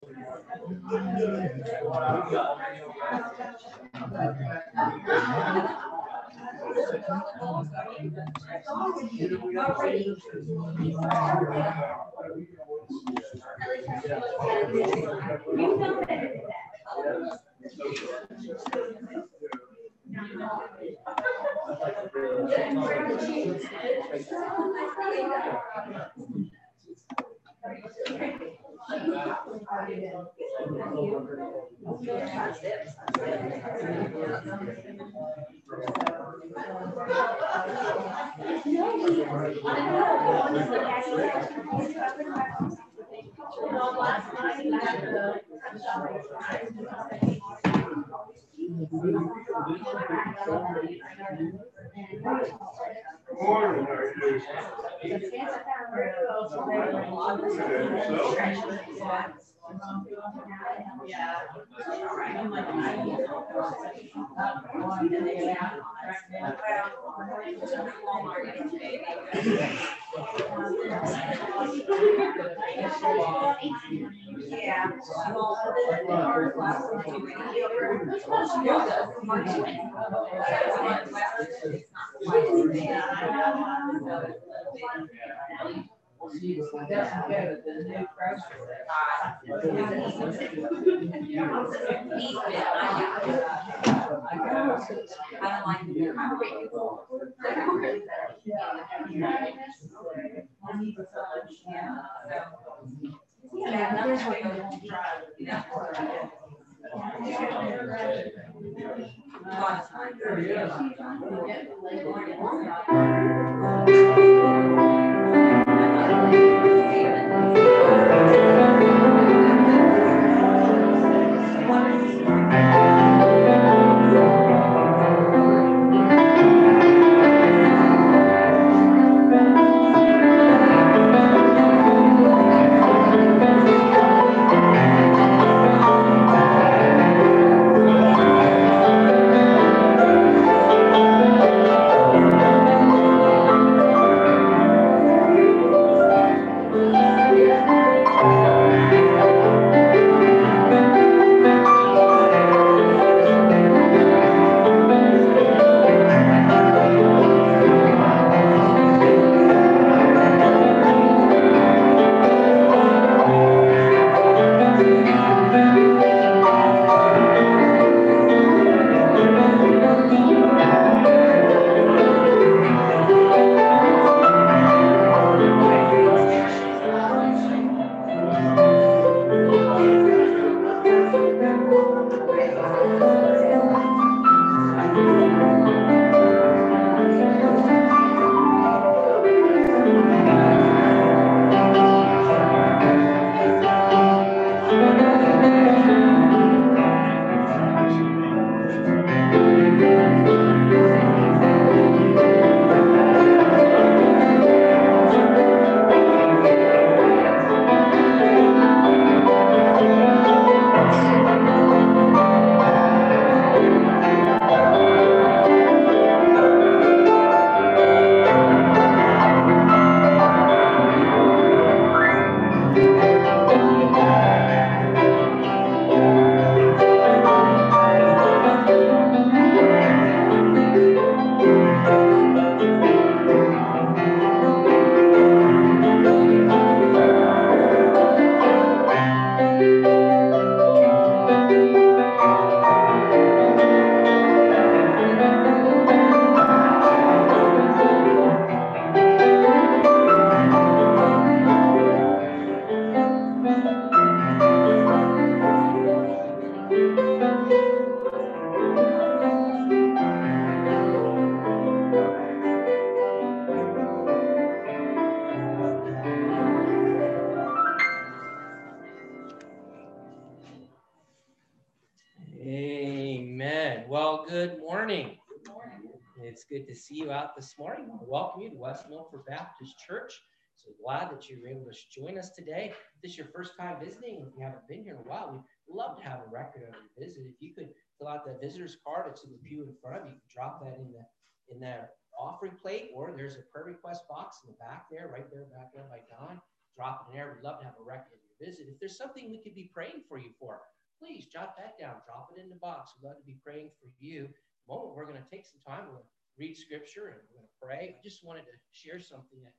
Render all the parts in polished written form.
Amen. Well, good morning. It's good to see you out this morning. I welcome you to West Milford Baptist Church. So glad that you were able to join us today. If this is your first time visiting, if you haven't been here in a while, we'd love to have a record of your visit. If you could fill out that visitor's card, it's in the pew in front of you. You can drop that in the offering plate, or there's a prayer request box in the back there, right there, back there by Don. Drop it in there. We'd love to have a record of your visit. If there's something we could be praying for you for, please jot that down. Drop it in the box. We'd love to be praying for you. In a moment, we're going to take some time. We're going to read scripture and we're going to pray. I just wanted to share something that,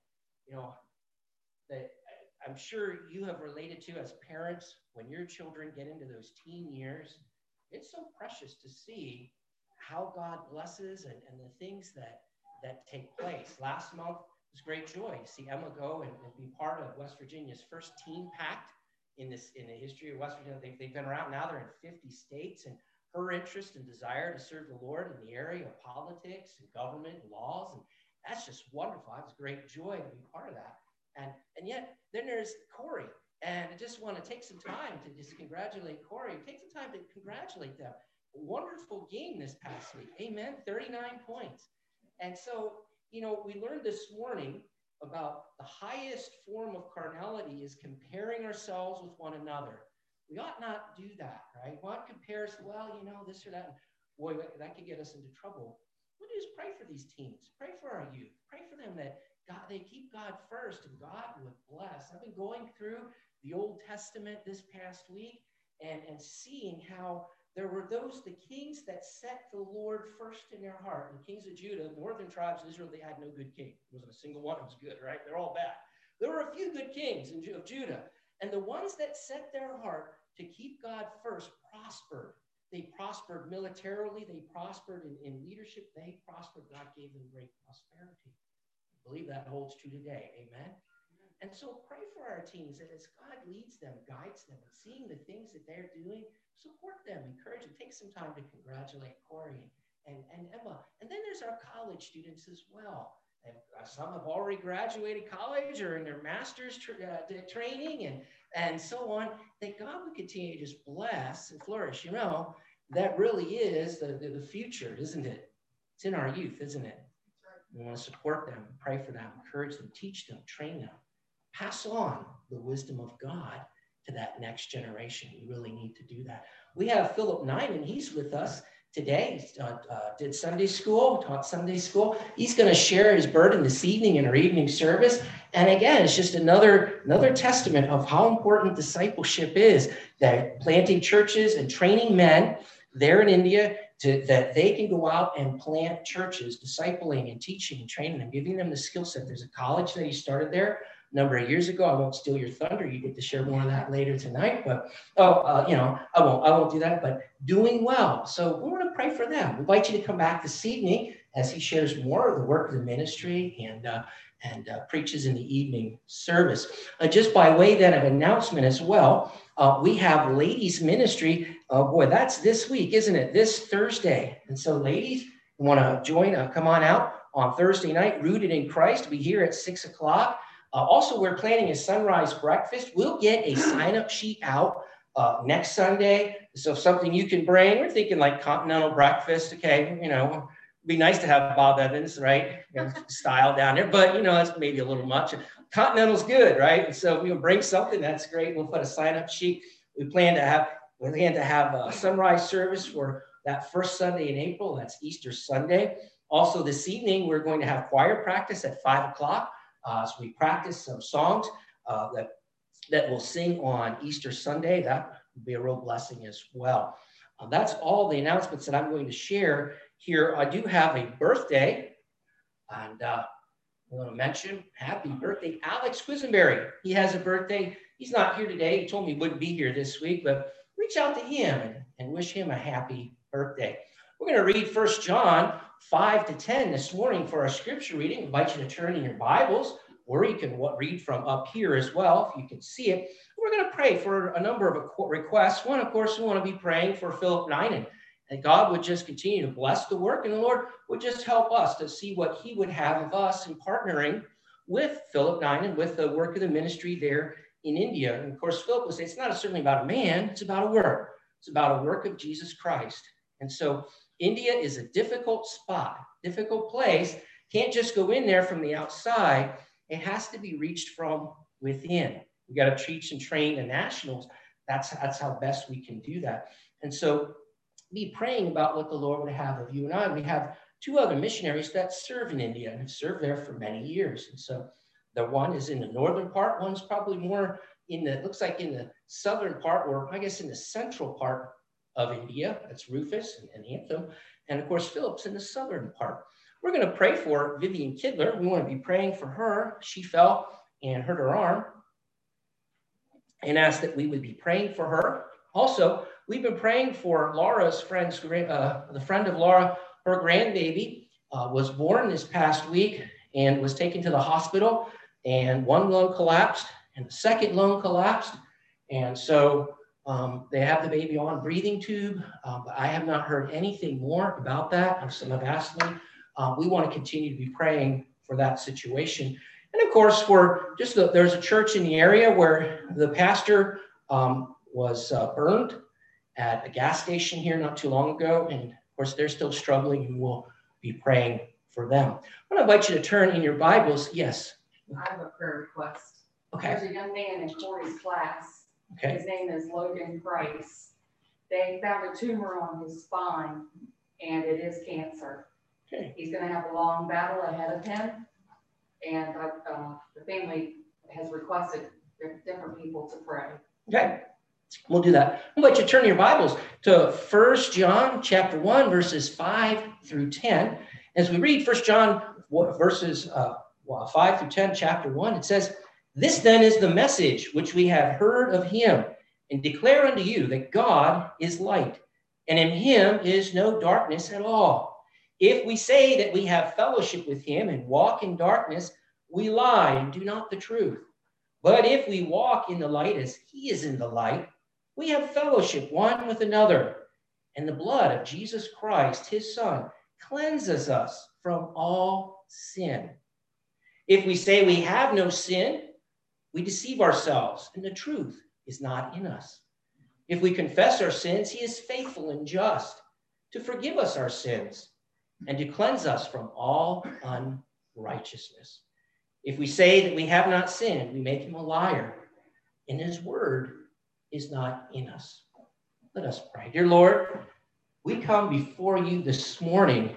that I'm sure you have related to as parents. When your children get into those teen years, it's so precious to see how God blesses and the things that take place. Last month was great joy to see Emma go and be part of West Virginia's first teen pact in the history of West Virginia. They've been around now. They're in 50 states, and her interest and desire to serve the Lord in the area of politics and government and laws, and that's just wonderful. It's great joy to be part of that. And yet, then there's Corey. And I just want to take some time to just congratulate Corey. Take some time to congratulate them. Wonderful game this past week. Amen. 39 points. And so, we learned this morning about the highest form of carnality is comparing ourselves with one another. We ought not do that, right? We want comparison, this or that. Boy, that could get us into trouble. We just pray for these teens. Pray for our youth. Pray for them that God, they keep God first and God would bless. I've been going through the Old Testament this past week and seeing how there were the kings that set the Lord first in their heart. The kings of Judah, northern tribes of Israel, they had no good king. There wasn't a single one that was good, right? They're all bad. There were a few good kings of Judah. And the ones that set their heart to keep God first prospered. They prospered militarily. They prospered in leadership. They prospered. God gave them great prosperity. I believe that holds true today. Amen. And so pray for our teens that as God leads them, guides them, and seeing the things that they're doing, support them, encourage them. Take some time to congratulate Corey and Emma. And then there's our college students as well. And some have already graduated college or in their master's training and so on. That God would continue to just bless and flourish. That really is the future, isn't it? It's in our youth, isn't it? We want to support them, pray for them, encourage them, teach them, train them. Pass on the wisdom of God to that next generation. We really need to do that. We have Philip Nyman. He's with us today. He did Sunday school, taught Sunday school. He's going to share his burden this evening in our evening service. And again, it's just another testament of how important discipleship is, that planting churches and training men there in India that they can go out and plant churches, discipling and teaching and training them, giving them the skill set. There's a college that he started there a number of years ago. I won't steal your thunder. You get to share more of that later tonight. But, I won't do that. But doing well. So we want to pray for them. We invite you to come back this evening as he shares more of the work of the ministry and preaches in the evening service. Just by way then of announcement as well, we have ladies ministry. Oh boy, that's this week, isn't it? This Thursday. And so ladies, you want to join, come on out on Thursday night, Rooted in Christ. We'll be here at 6 o'clock. Also, we're planning a sunrise breakfast. We'll get a sign-up sheet out next Sunday. So something you can bring. We're thinking like continental breakfast. Okay, it'd be nice to have Bob Evans, right? Style down there, but that's maybe a little much. Continental's good, right? And so we'll bring something. That's great. We'll put a sign-up sheet. We plan to have a sunrise service for that first Sunday in April. That's Easter Sunday. Also, this evening we're going to have choir practice at 5 o'clock. So we practice some songs that we'll sing on Easter Sunday. That will be a real blessing as well. That's all the announcements that I'm going to share here. I do have a birthday, and I want to mention happy birthday, Alex Quisenberry. He has a birthday. He's not here today. He told me he wouldn't be here this week, but reach out to him and wish him a happy birthday. We're going to read 1 John 5-10 this morning for our scripture reading. I invite you to turn in your Bibles, or you can read from up here as well, if you can see it. We're going to pray for a number of requests. One, of course, we want to be praying for Philip Nyman, and God would just continue to bless the work, and the Lord would just help us to see what he would have of us in partnering with Philip Nyman, with the work of the ministry there in India. And of course, Philip would say, it's not certainly about a man, it's about a work. It's about a work of Jesus Christ. And so India is a difficult spot, difficult place. Can't just go in there from the outside. It has to be reached from within. We got to teach and train the nationals. That's how best we can do that. And so be praying about what the Lord would have of you and I. We have two other missionaries that serve in India and have served there for many years. And so The one is in the northern part. One's probably more looks like in the southern part, or I guess in the central part of India. That's Rufus and Anthem. And of course, Philip's in the southern part. We're going to pray for Vivian Kidler. We want to be praying for her. She fell and hurt her arm, and ask that we would be praying for her. Also, we've been praying for Laura's friends, the friend of Laura, her grandbaby was born this past week and was taken to the hospital, and one lung collapsed and the second lung collapsed. And so they have the baby on a breathing tube, but I have not heard anything more about that. Some have asked me. We want to continue to be praying for that situation. And of course, there's a church in the area where the pastor was burned at a gas station here not too long ago. And of course, they're still struggling, and we'll be praying for them. I want to invite you to turn in your Bibles. Yes. I have a prayer request. Okay. There's a young man in Corey's class. Okay. His name is Logan Price. They found a tumor on his spine, and it is cancer. Okay. He's going to have a long battle ahead of him. And the family has requested different people to pray. Okay, we'll do that. I'll let you turn your Bibles to 1 John chapter 1, verses 5 through 10. As we read 1 John verses 5 through 10, chapter 1, it says, "This then is the message which we have heard of him, and declare unto you that God is light, and in him is no darkness at all. If we say that we have fellowship with him and walk in darkness, we lie and do not the truth. But if we walk in the light as he is in the light, we have fellowship one with another. And the blood of Jesus Christ, his Son, cleanses us from all sin. If we say we have no sin, we deceive ourselves, and the truth is not in us. If we confess our sins, he is faithful and just to forgive us our sins and to cleanse us from all unrighteousness. If we say that we have not sinned, we make him a liar, and his word is not in us." Let us pray. Dear Lord, we come before you this morning,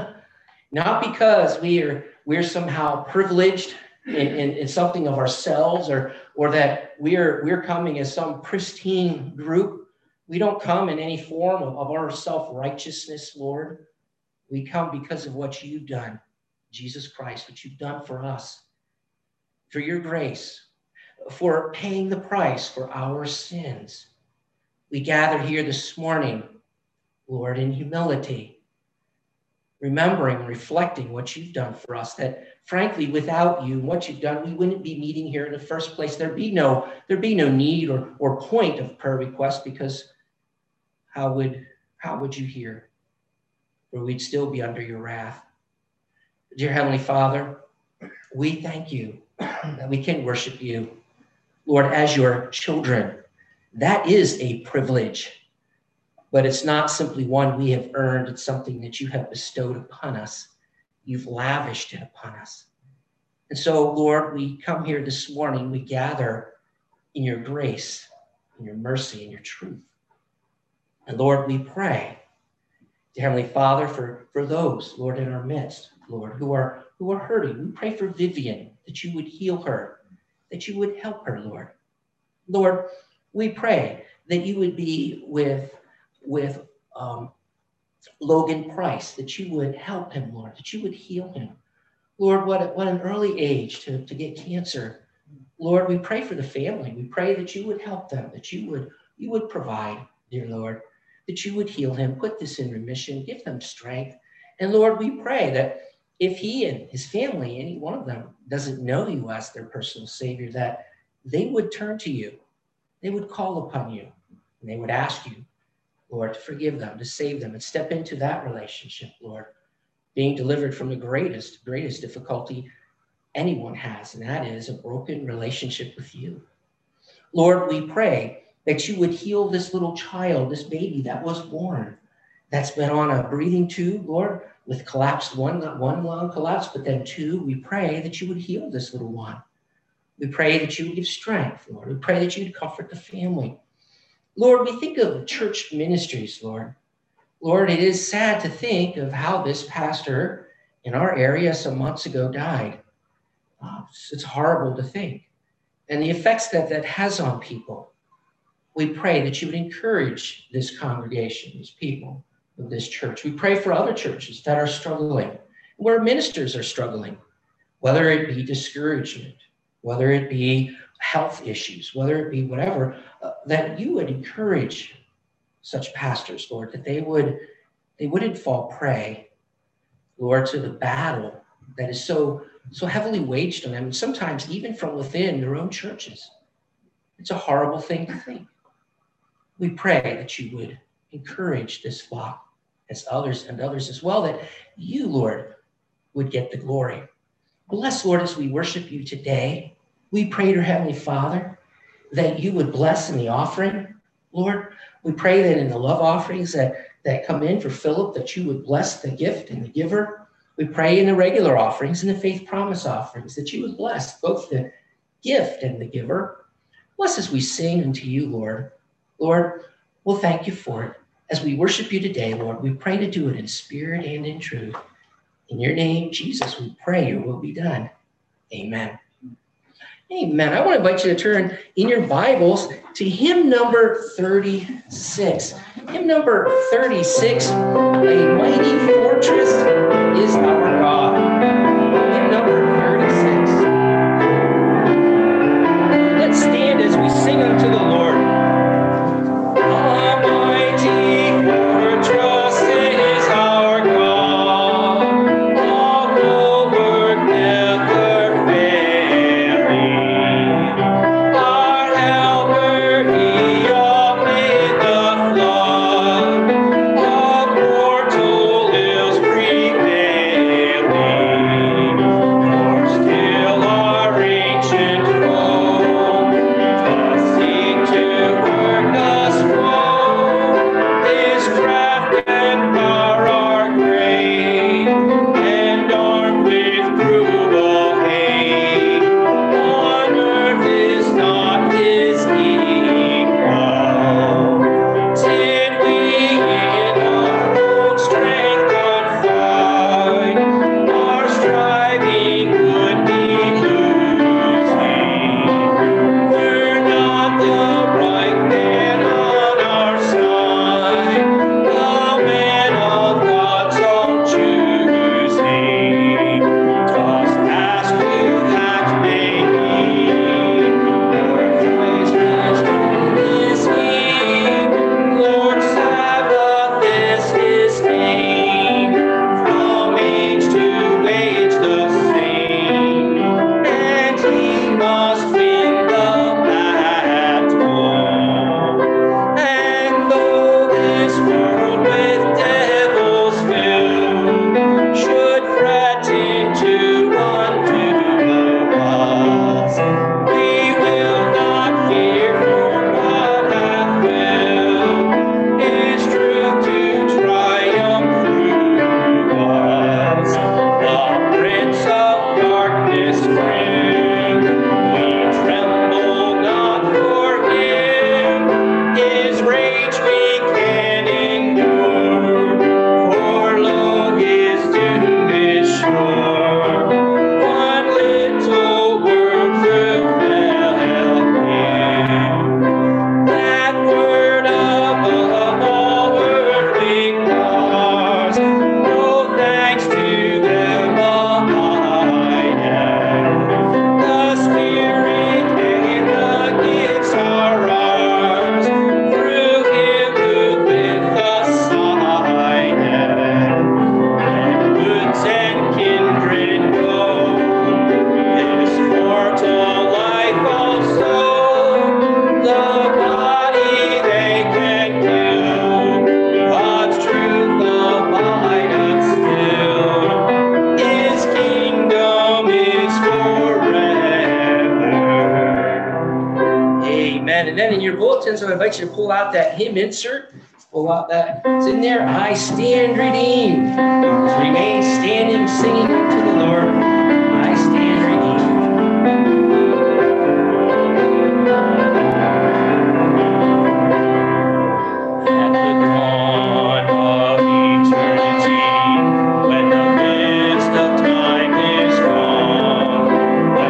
not because we're somehow privileged in something of ourselves, or that we're coming as some pristine group. We don't come in any form of our self-righteousness, Lord. We come because of what you've done, Jesus Christ, what you've done for us, for your grace, for paying the price for our sins. We gather here this morning, Lord, in humility, remembering, reflecting what you've done for us, that frankly, without you and what you've done, we wouldn't be meeting here in the first place. There'd be no need or point of prayer request, because how would you hear? Or we'd still be under your wrath. Dear Heavenly Father, we thank you that we can worship you, Lord, as your children. That is a privilege, but it's not simply one we have earned. It's something that you have bestowed upon us. You've lavished it upon us. And so, Lord, we come here this morning, we gather in your grace, in your mercy, in your truth. And Lord, we pray, dear Heavenly Father, for those, Lord, in our midst, Lord, who are hurting. We pray for Vivian, that you would heal her, that you would help her, Lord. Lord, we pray that you would be with Logan Price, that you would help him, Lord, that you would heal him. Lord, what an early age to get cancer. Lord, we pray for the family. We pray that you would help them, that you would provide, dear Lord, that you would heal him, put this in remission, give them strength. And Lord, we pray that if he and his family, any one of them, doesn't know you as their personal Savior, that they would turn to you. They would call upon you, and they would ask you, Lord, to forgive them, to save them, and step into that relationship, Lord, being delivered from the greatest difficulty anyone has, and that is a broken relationship with you. Lord, we pray that you would heal this little child, this baby that was born, that's been on a breathing tube, Lord, with collapsed one lung collapse, but then two. We pray that you would heal this little one. We pray that you would give strength, Lord. We pray that you would comfort the family. Lord, we think of church ministries, Lord. Lord, it is sad to think of how this pastor in our area some months ago died. It's horrible to think. And the effects that has on people. We pray that you would encourage this congregation, these people of this church. We pray for other churches that are struggling, where ministers are struggling, whether it be discouragement, whether it be health issues, whether it be whatever, that you would encourage such pastors, Lord, that they wouldn't fall prey, Lord, to the battle that is so heavily waged on them, and sometimes even from within their own churches. It's a horrible thing to think. We pray that you would encourage this flock as others as well, that you, Lord, would get the glory. Bless, Lord, as we worship you today. We pray, dear Heavenly Father, that you would bless in the offering, Lord. We pray that in the love offerings that come in for Philip, that you would bless the gift and the giver. We pray in the regular offerings and the faith promise offerings that you would bless both the gift and the giver. Bless as we sing unto you, Lord. Lord, we'll thank you for it. As we worship you today, Lord, we pray to do it in spirit and in truth. In your name, Jesus, we pray your will be done. Amen. Amen. I want to invite you to turn in your Bibles to hymn number 36. Hymn number 36, A Mighty Fortress is Our God. Hymn number 36. Let's stand as we sing unto the Lord. A mighty fortress is our God. All will work never failing. Our helper, he amid the flood. A mortal ills prevailing. For still our ancient foe doth seek to hurt us woe. His craft and power are great, and armed with cruel hate. On earth is not his equal. Did we in our own strength confide, our striving would be losing. Were not the right man on our side, the man of God's own choosing. Tossed past you have made me, Lord Christ is he, Lord Sabbath is his name, from age to age the same, and he must win the battle. And though this world with devils filled should threaten to undo us, we will not fear, for God hath willed his truth to triumph through us. The Prince of Darkness grim, we tremble not for him. His rage we can endure, for lo, his doom is sure. One little word will fail him. That word above all earthly powers, no thanks to them abideth. The Spirit and the gifts are ours, through him who with us sideth. Let woods and kindred go, this mortal life also, the body they can kill, God's truth abideth still, his kingdom is forever. Amen. And then in your bulletins, I invite you to pull out that hymn insert. Pull out that. It's in there. I stand redeemed. Remain standing, singing to the Lord. I stand redeemed. At the dawn of eternity, when the mist of time is gone,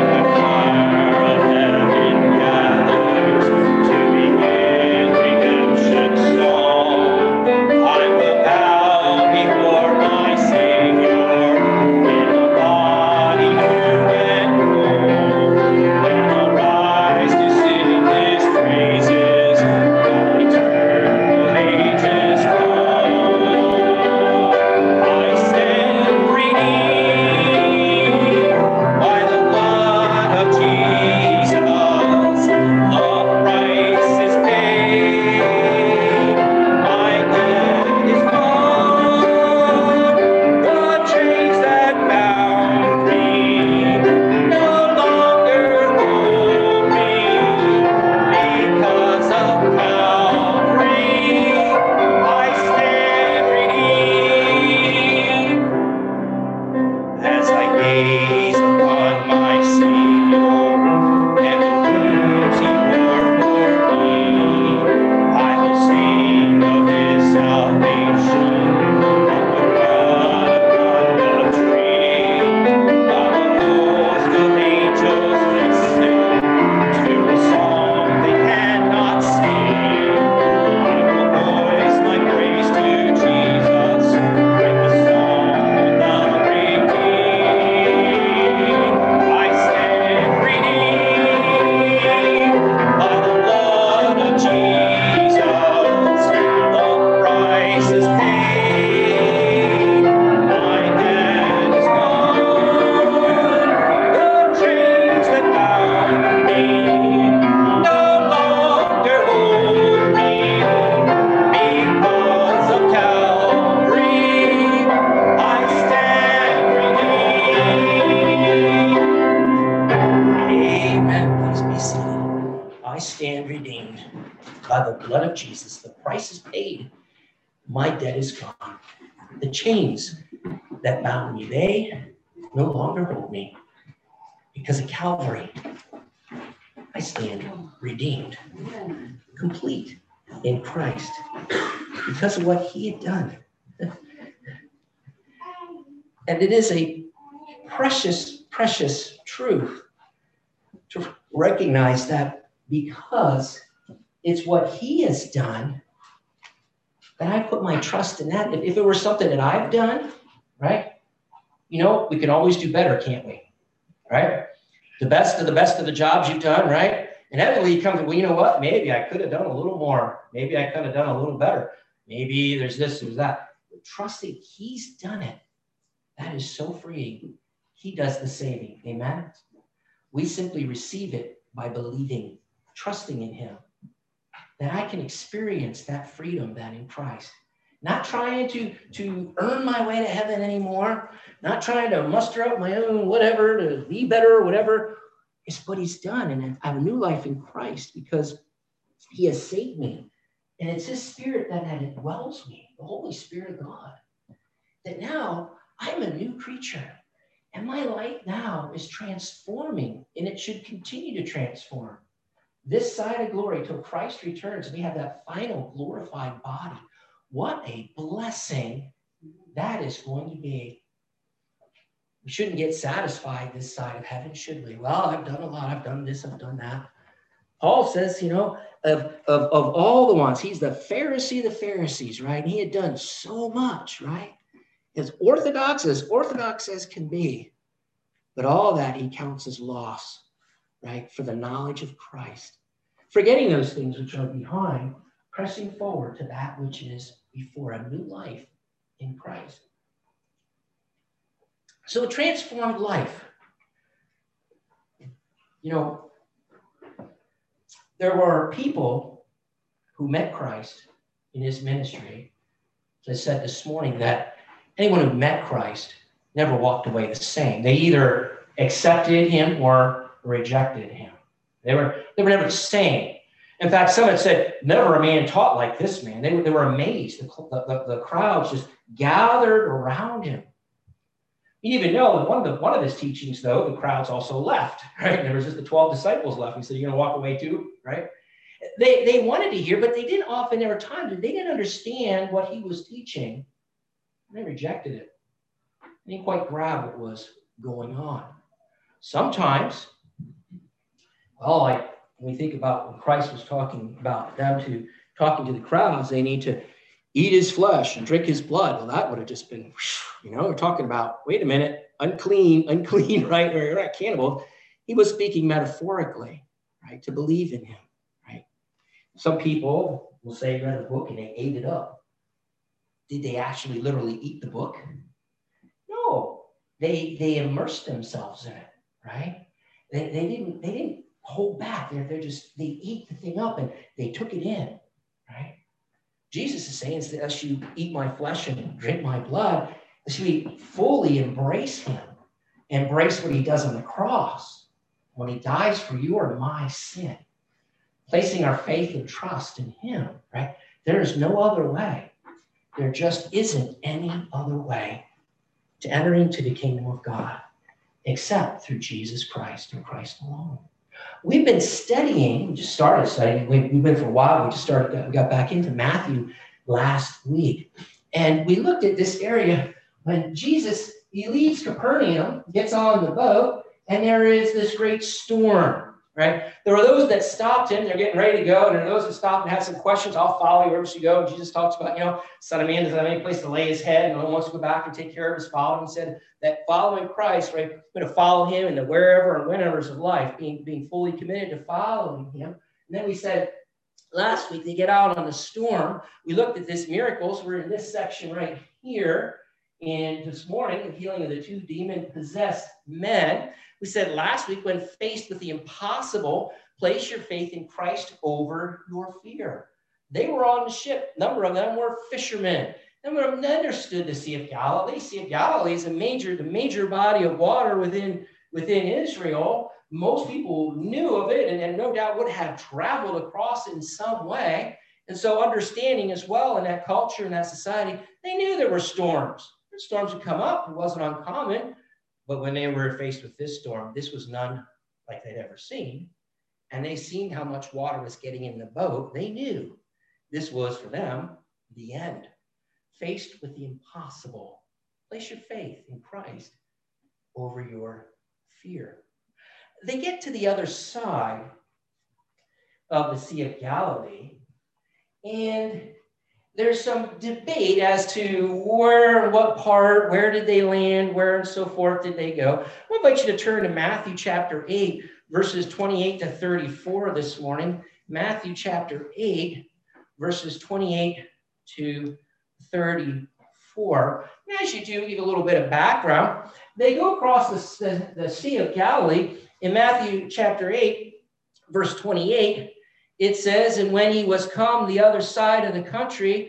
stand redeemed by the blood of Jesus. The price is paid. My debt is gone. The chains that bound me, they no longer hold me. Because of Calvary, I stand redeemed, complete in Christ, because of what he had done. And it is a precious, precious truth to recognize that because it's what he has done, that I put my trust in that. If it were something that I've done, right? You know, we can always do better, can't we? Right? The best of the jobs you've done, right? Inevitably you come to, well, you know what? Maybe I could have done a little more. Maybe I could have done a little better. Maybe there's this, there's that. But trusting he's done it, that is so freeing. He does the saving. Amen? We simply receive it by believing, trusting in him, that I can experience that freedom that in Christ. Not trying to earn my way to heaven anymore, not trying to muster up my own whatever to be better or whatever. It's what he's done. And I have a new life in Christ because he has saved me. And it's his spirit that indwells me, the Holy Spirit of God, that now I'm a new creature. And my life now is transforming, and it should continue to transform. This side of glory till Christ returns, we have that final glorified body. What a blessing that is going to be. We shouldn't get satisfied this side of heaven, should we? Well, I've done a lot. I've done this. I've done that. Paul says, you know, of all the ones, he's the Pharisee of the Pharisees, right? And he had done so much, right? As orthodox as can be. But all that he counts as loss, right? For the knowledge of Christ. Forgetting those things which are behind, pressing forward to that which is before, a new life in Christ. So a transformed life. You know, there were people who met Christ in his ministry. As I said this morning, that anyone who met Christ never walked away the same. They either accepted him or rejected him. They were never the same. In fact, some had said, never a man taught like this man. They were amazed. The crowds just gathered around him. You even know that one of his teachings, though, the crowds also left, right? There was just the 12 disciples left. He said, you're going to walk away too, right? They wanted to hear, but they didn't often, there were times that they didn't understand what he was teaching. They rejected it. They didn't quite grab what was going on. Sometimes, well, like when we think about when Christ was talking about them talking to the crowds, they need to eat his flesh and drink his blood. Well, that would have just been, you know, we're talking about, wait a minute, unclean, right? Or you're not cannibal. He was speaking metaphorically, right? To believe in him, right? Some people will say, read the book and they ate it up. Did they actually literally eat the book? No, they immersed themselves in it, right? They didn't hold back. They eat the thing up and they took it in, right? Jesus is saying, as you eat my flesh and drink my blood, as we fully embrace him, embrace what he does on the cross, when he dies for your my sin, placing our faith and trust in him, right? There is no other way. There just isn't any other way to enter into the kingdom of God except through Jesus Christ and Christ alone. We've been studying, we just started studying, we've been for a while, we got back into Matthew last week. And we looked at this area when Jesus, he leaves Capernaum, gets on the boat, and there is this great storm, right? There were those that stopped him, they're getting ready to go, and there are those that stopped and had some questions. I'll follow you wherever you go. And Jesus talks about, you know, Son of Man doesn't have any place to lay his head, and no one wants to go back and take care of his following. He said that following Christ, right, we're going to follow him in the wherever and whenevers of life, being fully committed to following him. And then we said last week, they get out on the storm. We looked at this miracles. We're in this section right here. And this morning, the healing of the 2 demon-possessed men. We said last week, when faced with the impossible, place your faith in Christ over your fear. They were on the ship. A number of them were fishermen. None of them understood the Sea of Galilee. Sea of Galilee is the major body of water within Israel. most people knew of it and no doubt would have traveled across in some way. And so understanding as well in that culture, in that society, they knew there were storms. Storms would come up. It wasn't uncommon. But when they were faced with this storm, this was none like they'd ever seen. And they seen how much water was getting in the boat. They knew this was for them the end. Faced with the impossible, place your faith in Christ over your fear. They get to the other side of the Sea of Galilee, and there's some debate as to what part, where did they land, where and so forth did they go. I invite you to turn to Matthew chapter 8, verses 28 to 34 this morning. Matthew chapter 8, verses 28 to 34. And as you do, give a little bit of background. They go across the Sea of Galilee. In Matthew chapter 8, verse 28, it says, and when he was come the other side of the country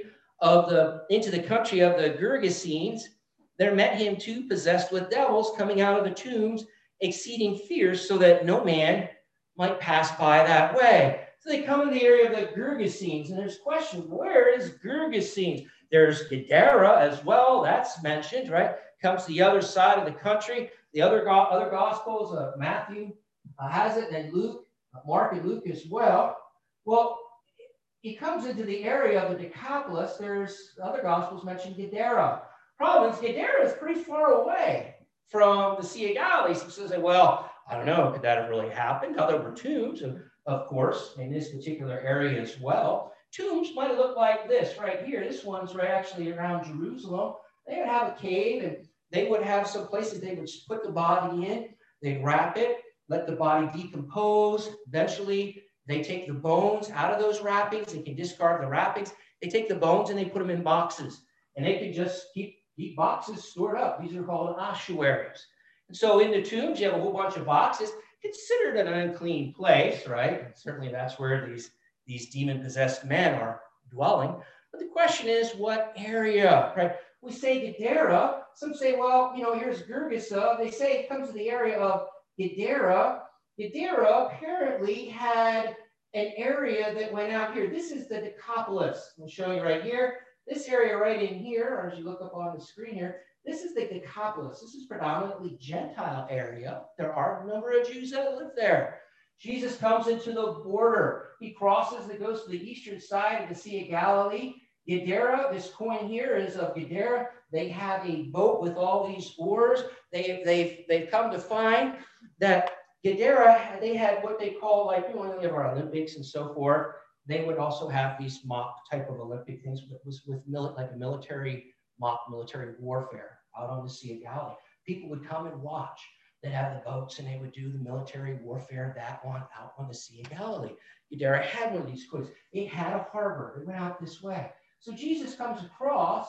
into the country of the Gergesenes, there met him two possessed with devils coming out of the tombs, exceeding fierce, so that no man might pass by that way. So they come in the area of the Gergesenes, and there's questions, where is Gergesenes? There's Gadara as well, that's mentioned, right? Comes to the other side of the country. The other Gospels, Matthew has it, and Luke, Mark and Luke as well. Well, he comes into the area of the Decapolis. There's other Gospels mention Gadara. Problem is, Gadara is pretty far away from the Sea of Galilee. So some say, well, I don't know, could that have really happened? Now, there were tombs, of course, in this particular area as well. Tombs might have looked like this right here. This one's right actually around Jerusalem. They would have a cave, and they would have some places they would put the body in. They'd wrap it, let the body decompose. Eventually, they take the bones out of those wrappings. They can discard the wrappings. They take the bones and they put them in boxes. And they can just keep boxes stored up. These are called ossuaries. And so in the tombs, you have a whole bunch of boxes, considered an unclean place, right? And certainly that's where these demon-possessed men are dwelling. But the question is, what area, right? We say Gadara. Some say, well, here's Gergesa. They say it comes to the area of Gadara. Gadara apparently had an area that went out here. This is the Decapolis. I'm showing you right here. This area right in here, or as you look up on the screen here, this is the Decapolis. This is predominantly Gentile area. There are a number of Jews that live there. Jesus comes into the border. He crosses and goes to the eastern side of the Sea of Galilee. Gadara, this coin here is of Gadara. They have a boat with all these oars. They've come to find that Gadara, they had what they call, like, when we have our Olympics and so forth, they would also have these mock type of Olympic things with like a mock military warfare out on the Sea of Galilee. People would come and watch. They'd have the boats and they would do the military warfare out on the Sea of Galilee. Gadara had one of these coins. It had a harbor. It went out this way. So Jesus comes across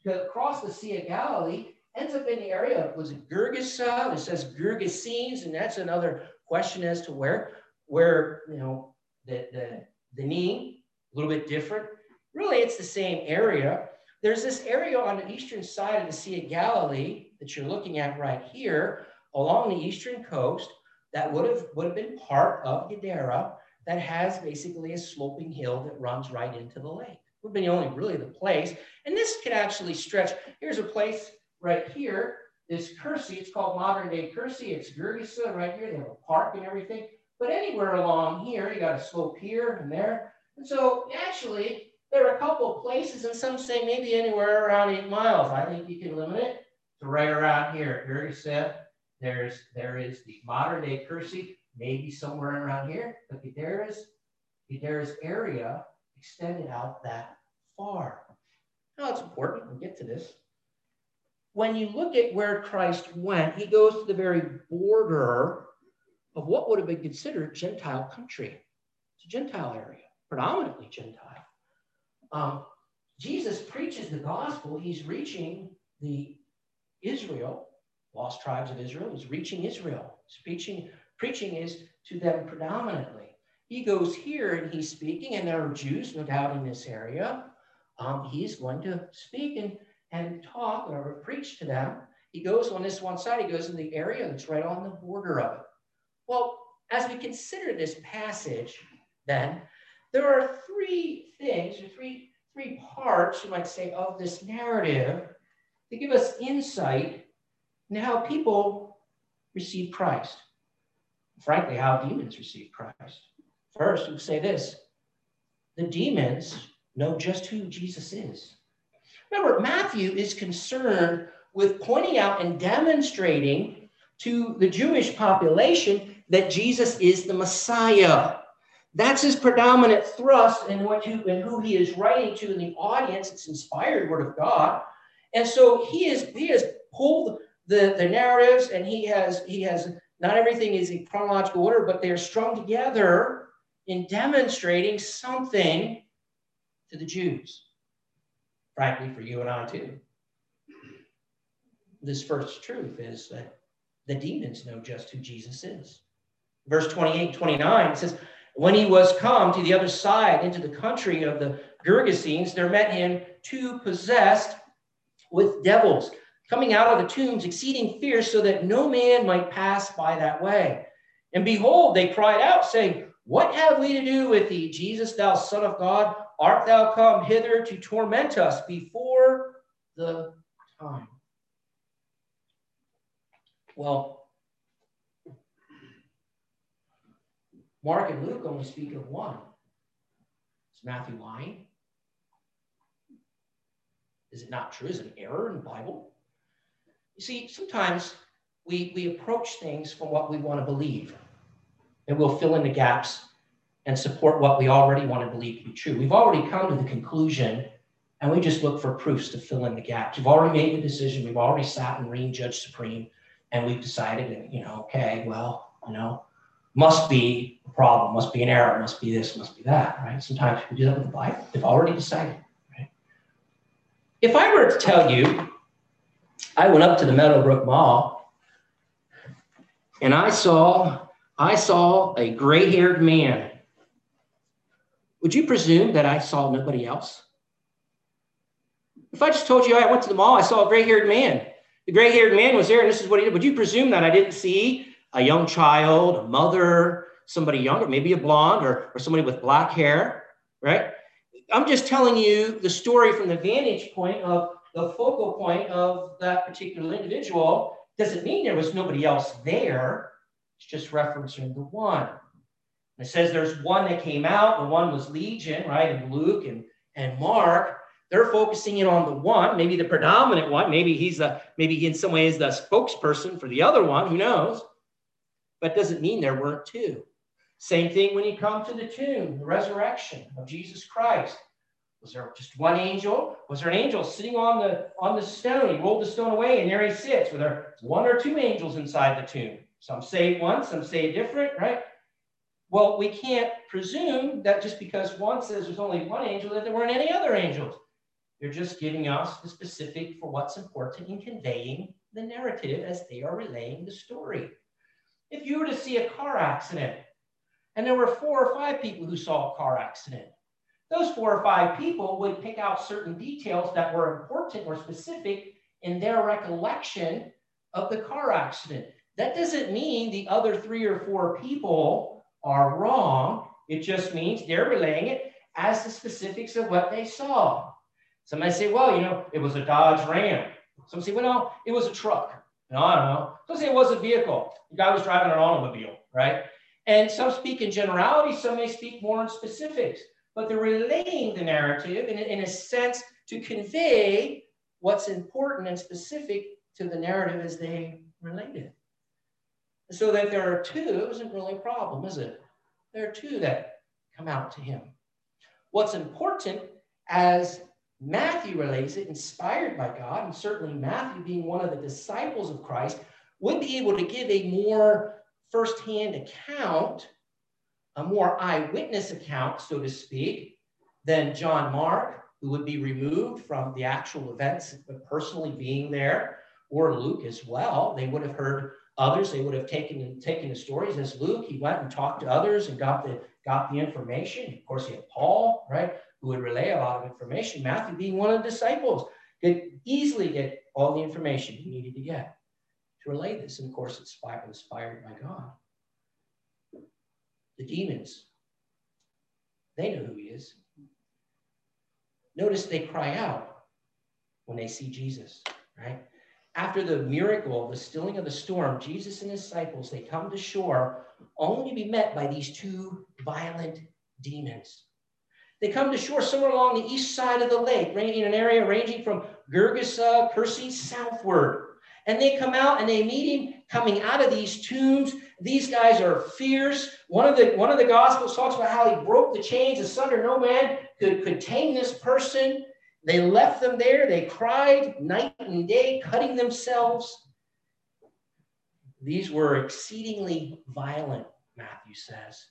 the Sea of Galilee, ends up in the area of, was it Gergesa? It says Gergesenes, and that's another question as to where the name, a little bit different. Really, it's the same area. There's this area on the eastern side of the Sea of Galilee that you're looking at right here, along the eastern coast, that would have been part of Gadara, that has basically a sloping hill that runs right into the lake. Would have been only really the place. And this could actually stretch. Here's a place right here, this Kursi, it's called modern day Kursi. It's Gergesa right here. They have a park and everything. But anywhere along here, you got a slope here and there. And so actually, there are a couple of places, and some say maybe anywhere around 8 miles. I think you can limit it to right around here. Gergesa, there is the modern day Kursi, maybe somewhere around here. But Gadara's area extended out that far. Now it's important, we'll get to this. When you look at where Christ went, he goes to the very border of what would have been considered Gentile country. It's a Gentile area, predominantly Gentile. Jesus preaches the gospel. He's reaching the Israel, lost tribes of Israel. He's reaching Israel. Preaching is to them predominantly. He goes here and he's speaking, and there are Jews, no doubt, in this area. He's going to speak and talk or preach to them. He goes on this one side, he goes in the area that's right on the border of it. Well, as we consider this passage, then, there are three things, or three parts, you might say, of this narrative that give us insight into how people receive Christ. Frankly, how demons receive Christ. First, we say this: the demons know just who Jesus is. Remember, Matthew is concerned with pointing out and demonstrating to the Jewish population that Jesus is the Messiah. That's his predominant thrust in who he is writing to in the audience. It's inspired word of God. And so he has pulled the narratives, and he has not everything is in chronological order, but they are strung together in demonstrating something to the Jews. Frankly, for you and I too. This first truth is that the demons know just who Jesus is. Verse 28, 29 says, when he was come to the other side into the country of the Gergesenes, there met him two possessed with devils, coming out of the tombs, exceeding fierce, so that no man might pass by that way. And behold, they cried out, saying, what have we to do with thee, Jesus, thou Son of God? Art thou come hither to torment us before the time? Well, Mark and Luke only speak of one. Is Matthew lying? Is it not true? Is it an error in the Bible? You see, sometimes we approach things from what we want to believe, and we'll fill in the gaps and support what we already want to believe to be true. We've already come to the conclusion, and we just look for proofs to fill in the gaps. We've already made the decision. We've already sat and reigned Judge Supreme, and we've decided, okay, well, must be a problem, must be an error, must be this, must be that, right? Sometimes we do that with the Bible. They've already decided, right? If I were to tell you, I went up to the Meadowbrook Mall, and I saw a gray-haired man, would you presume that I saw nobody else? If I just told you I went to the mall, I saw a gray-haired man. The gray-haired man was there, and this is what he did. Would you presume that I didn't see a young child, a mother, somebody younger, maybe a blonde or somebody with black hair, right? I'm just telling you the story from the vantage point of the focal point of that particular individual. Doesn't mean there was nobody else there. It's just referencing the one. It says there's one that came out. The one was Legion, right? And Luke and Mark. They're focusing in on the one, maybe the predominant one. Maybe he in some ways the spokesperson for the other one. Who knows? But doesn't mean there weren't two. Same thing when you come to the tomb, the resurrection of Jesus Christ. Was there just one angel? Was there an angel sitting on the stone? He rolled the stone away, and there he sits. Were there one or two angels inside the tomb? Some say one, some say different, right? Well, we can't presume that just because one says there's only one angel, that there weren't any other angels. They're just giving us the specific for what's important in conveying the narrative as they are relaying the story. If you were to see a car accident, and there were 4 or 5 people who saw a car accident, those 4 or 5 people would pick out certain details that were important or specific in their recollection of the car accident. That doesn't mean the other 3 or 4 people are wrong. It just means they're relaying it as the specifics of what they saw. Somebody say, well, it was a Dodge Ram. Some say, well, no, it was a truck. No, I don't know. Some say it was a vehicle. The guy was driving an automobile, right? And some speak in generality, some may speak more in specifics. But they're relaying the narrative in a sense to convey what's important and specific to the narrative as they relate it. So that there are 2 isn't really a problem, is it? There are 2 that come out to him. What's important, as Matthew relays it, inspired by God, and certainly Matthew being one of the disciples of Christ, would be able to give a more firsthand account, a more eyewitness account, so to speak, than John Mark, who would be removed from the actual events of personally being there, or Luke as well. They would have heard others. They would have taken the stories as Luke. He went and talked to others and got the information. Of course, he had Paul, right, who would relay a lot of information. Matthew, being one of the disciples, could easily get all the information he needed to get to relay this. And of course, it's inspired by God. The demons, they know who he is. Notice they cry out when they see Jesus, right? After the miracle, the stilling of the storm, Jesus and his disciples, they come to shore only to be met by these two violent demons. They come to shore somewhere along the east side of the lake, in an area ranging from Gergesa, Percy, southward. And they come out and they meet him coming out of these tombs. These guys are fierce. One of the Gospels talks about how he broke the chains asunder. No man could tame this person. They left them there. They cried night and day, cutting themselves. These were exceedingly violent, Matthew says.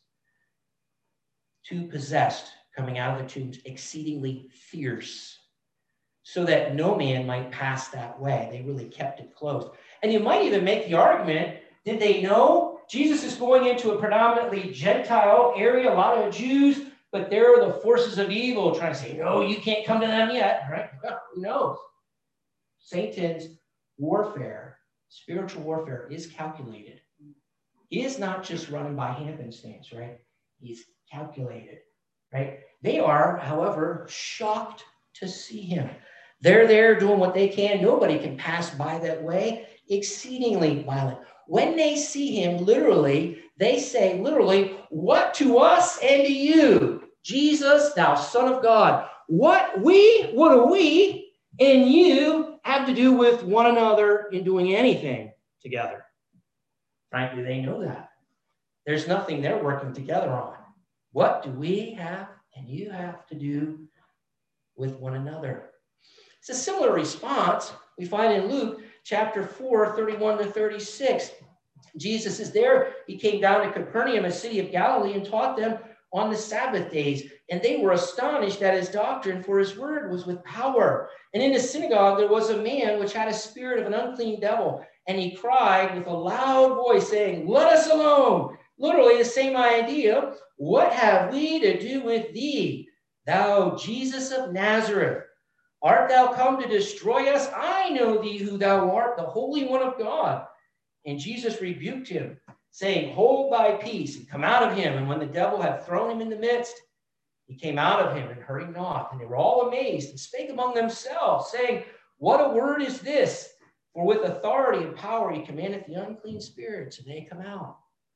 Two possessed coming out of the tombs, exceedingly fierce, so that no man might pass that way. They really kept it closed. And you might even make the argument, did they know Jesus is going into a predominantly Gentile area, a lot of Jews, but there are the forces of evil trying to say, no, you can't come to them yet, right? Who knows? Satan's warfare, spiritual warfare, is calculated. He is not just running by happenstance, right? He's calculated, right? They are, however, shocked to see him. They're there doing what they can. Nobody can pass by that way. Exceedingly violent. When they see him, literally, they say, literally, what to us and to you, Jesus, thou Son of God? What do we and you have to do with one another in doing anything together? Frankly, they know that. There's nothing they're working together on. What do we have and you have to do with one another? It's a similar response we find in Luke chapter 4, 31 to 36. Jesus is there. He came down to Capernaum, a city of Galilee, and taught them on the Sabbath days. And they were astonished at his doctrine, for his word was with power. And in the synagogue there was a man which had a spirit of an unclean devil. And he cried with a loud voice, saying, let us alone. Literally the same idea. What have we to do with thee, thou Jesus of Nazareth? Art thou come to destroy us? I know thee who thou art, the Holy One of God. And Jesus rebuked him, saying, hold thy peace, and come out of him. And when the devil had thrown him in the midst, he came out of him and hurt him not. And they were all amazed and spake among themselves, saying, what a word is this? For with authority and power he commandeth the unclean spirits, and they come out.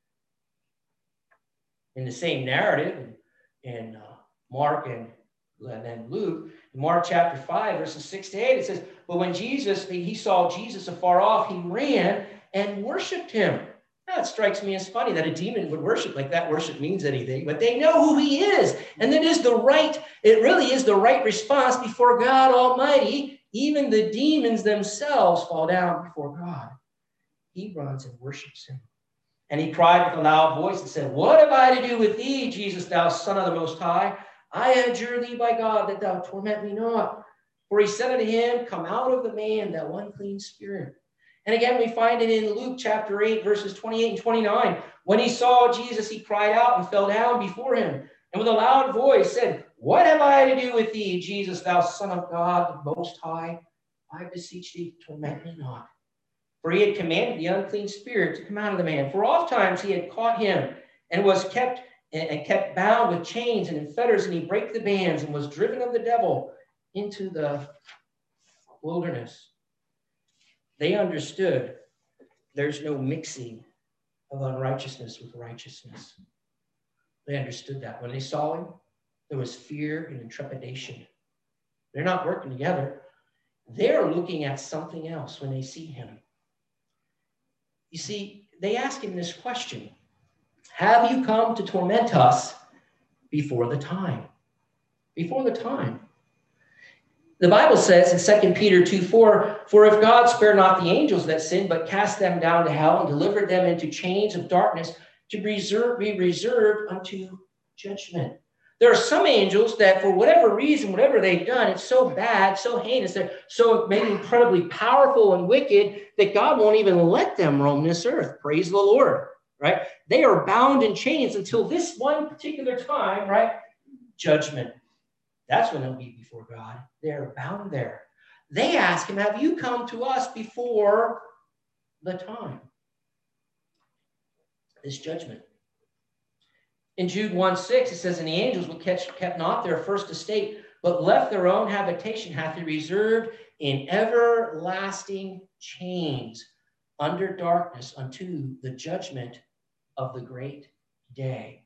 In the same narrative in Mark and then Luke, in Mark chapter 5, verses 6 to 8, it says, but when he saw Jesus afar off, he ran and worshiped him. Now, it strikes me as funny that a demon would worship like that. Worship means anything, but they know who he is. And it really is the right response before God Almighty. Even the demons themselves fall down before God. He runs and worships him. And he cried with a loud voice and said, what have I to do with thee, Jesus, thou Son of the Most High? I adjure thee by God that thou torment me not. For he said unto him, come out of the man, thou unclean spirit. And again, we find it in Luke chapter 8, verses 28 and 29. When he saw Jesus, he cried out and fell down before him. And with a loud voice said, what have I to do with thee, Jesus, thou Son of God, the Most High? I beseech thee, torment me not. For he had commanded the unclean spirit to come out of the man. For ofttimes he had caught him and was kept bound with chains and in fetters, and he brake the bands and was driven of the devil into the wilderness. They understood there's no mixing of unrighteousness with righteousness. They understood that. When they saw him, there was fear and trepidation. They're not working together. They're looking at something else when they see him. You see, they ask him this question: have you come to torment us before the time? Before the time. The Bible says in 2 Peter 2:4, for if God spare not the angels that sinned, but cast them down to hell and delivered them into chains of darkness to be reserved unto judgment. There are some angels that for whatever reason, whatever they've done, it's so bad, so heinous, they're so maybe incredibly powerful and wicked that God won't even let them roam this earth. Praise the Lord, right? They are bound in chains until this one particular time, right? Judgment. That's when they'll be before God. They're bound there. They ask him, have you come to us before the time? This judgment. In Jude 1:6, it says, and the angels which kept not their first estate, but left their own habitation, hath he reserved in everlasting chains under darkness unto the judgment of the great day.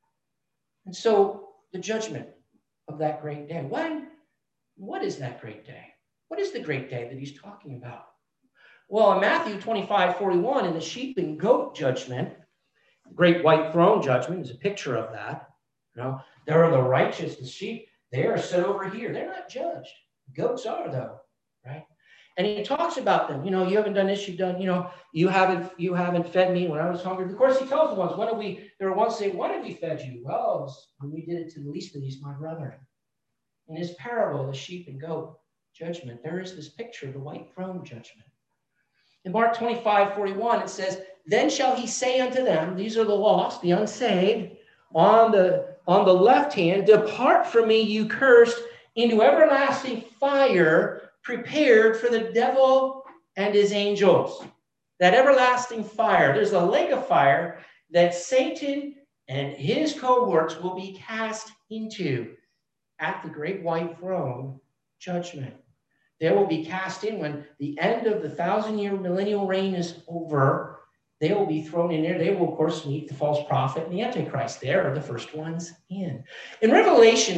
And so the judgment of that great day. What is that great day? What is the great day that he's talking about? Well, in Matthew 25:41, in the sheep and goat judgment, the great white throne judgment is a picture of that. You know, there are the righteous, the sheep, they are set over here. They're not judged. Goats are, though, right? And he talks about them. You know, you haven't done this, you've done, you know, you haven't fed me when I was hungry. Of course, he tells the ones, there were ones saying, when have we fed you? Well, it was when we did it to the least of these, my brethren. In his parable, the sheep and goat judgment, there is this picture of the white throne judgment. In Mark 25:41, it says, then shall he say unto them, these are the lost, the unsaved, on the left hand, depart from me, you cursed, into everlasting fire, prepared for the devil and his angels. That everlasting fire, there's a lake of fire that Satan and his cohorts will be cast into at the great white throne judgment. They will be cast in when the end of the 1,000-year millennial reign is over. They will be thrown in there. They will, of course, meet the false prophet and the Antichrist. They are the first ones in. In Revelation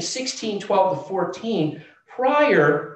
16:12-14, prior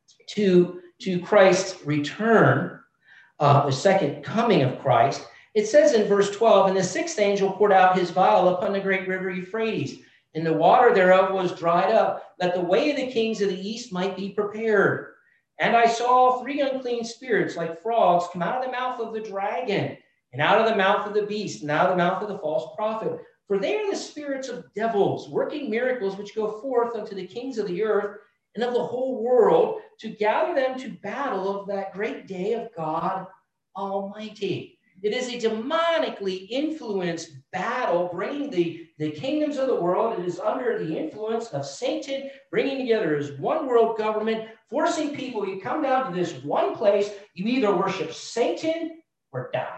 to Christ's return, the second coming of Christ, it says in verse 12, and the sixth angel poured out his vial upon the great river Euphrates, and the water thereof was dried up, that the way of the kings of the east might be prepared. And I saw 3 unclean spirits like frogs come out of the mouth of the dragon, and out of the mouth of the beast, and out of the mouth of the false prophet. For they are the spirits of devils, working miracles which go forth unto the kings of the earth and of the whole world, to gather them to battle of that great day of God Almighty. It is a demonically influenced battle, bringing the kingdoms of the world. It is under the influence of Satan, bringing together his one world government, forcing people, you come down to this one place, you either worship Satan or die.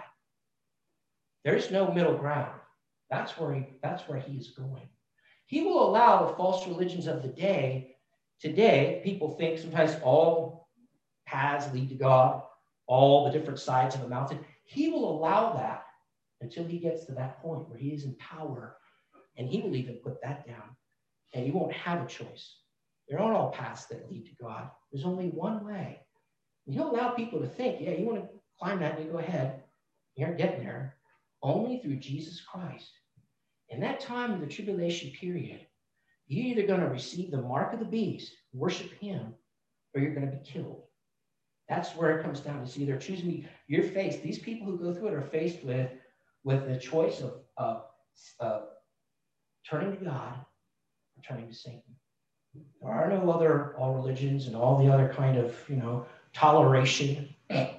There's no middle ground. That's where he is going. He will allow the false religions of the day. Today, people think sometimes all paths lead to God, all the different sides of the mountain. He will allow that until he gets to that point where he is in power, and he will even put that down, and you won't have a choice. There aren't all paths that lead to God. There's only one way. And he'll allow people to think, yeah, you want to climb that, you go ahead. You aren't getting there. Only through Jesus Christ. In that time of the tribulation period, you're either going to receive the mark of the beast, worship him, or you're going to be killed. That's where it comes down. It's either choosing your face. These people who go through it are faced with the choice of turning to God or turning to Satan. There are no other all religions and all the other kind of, toleration.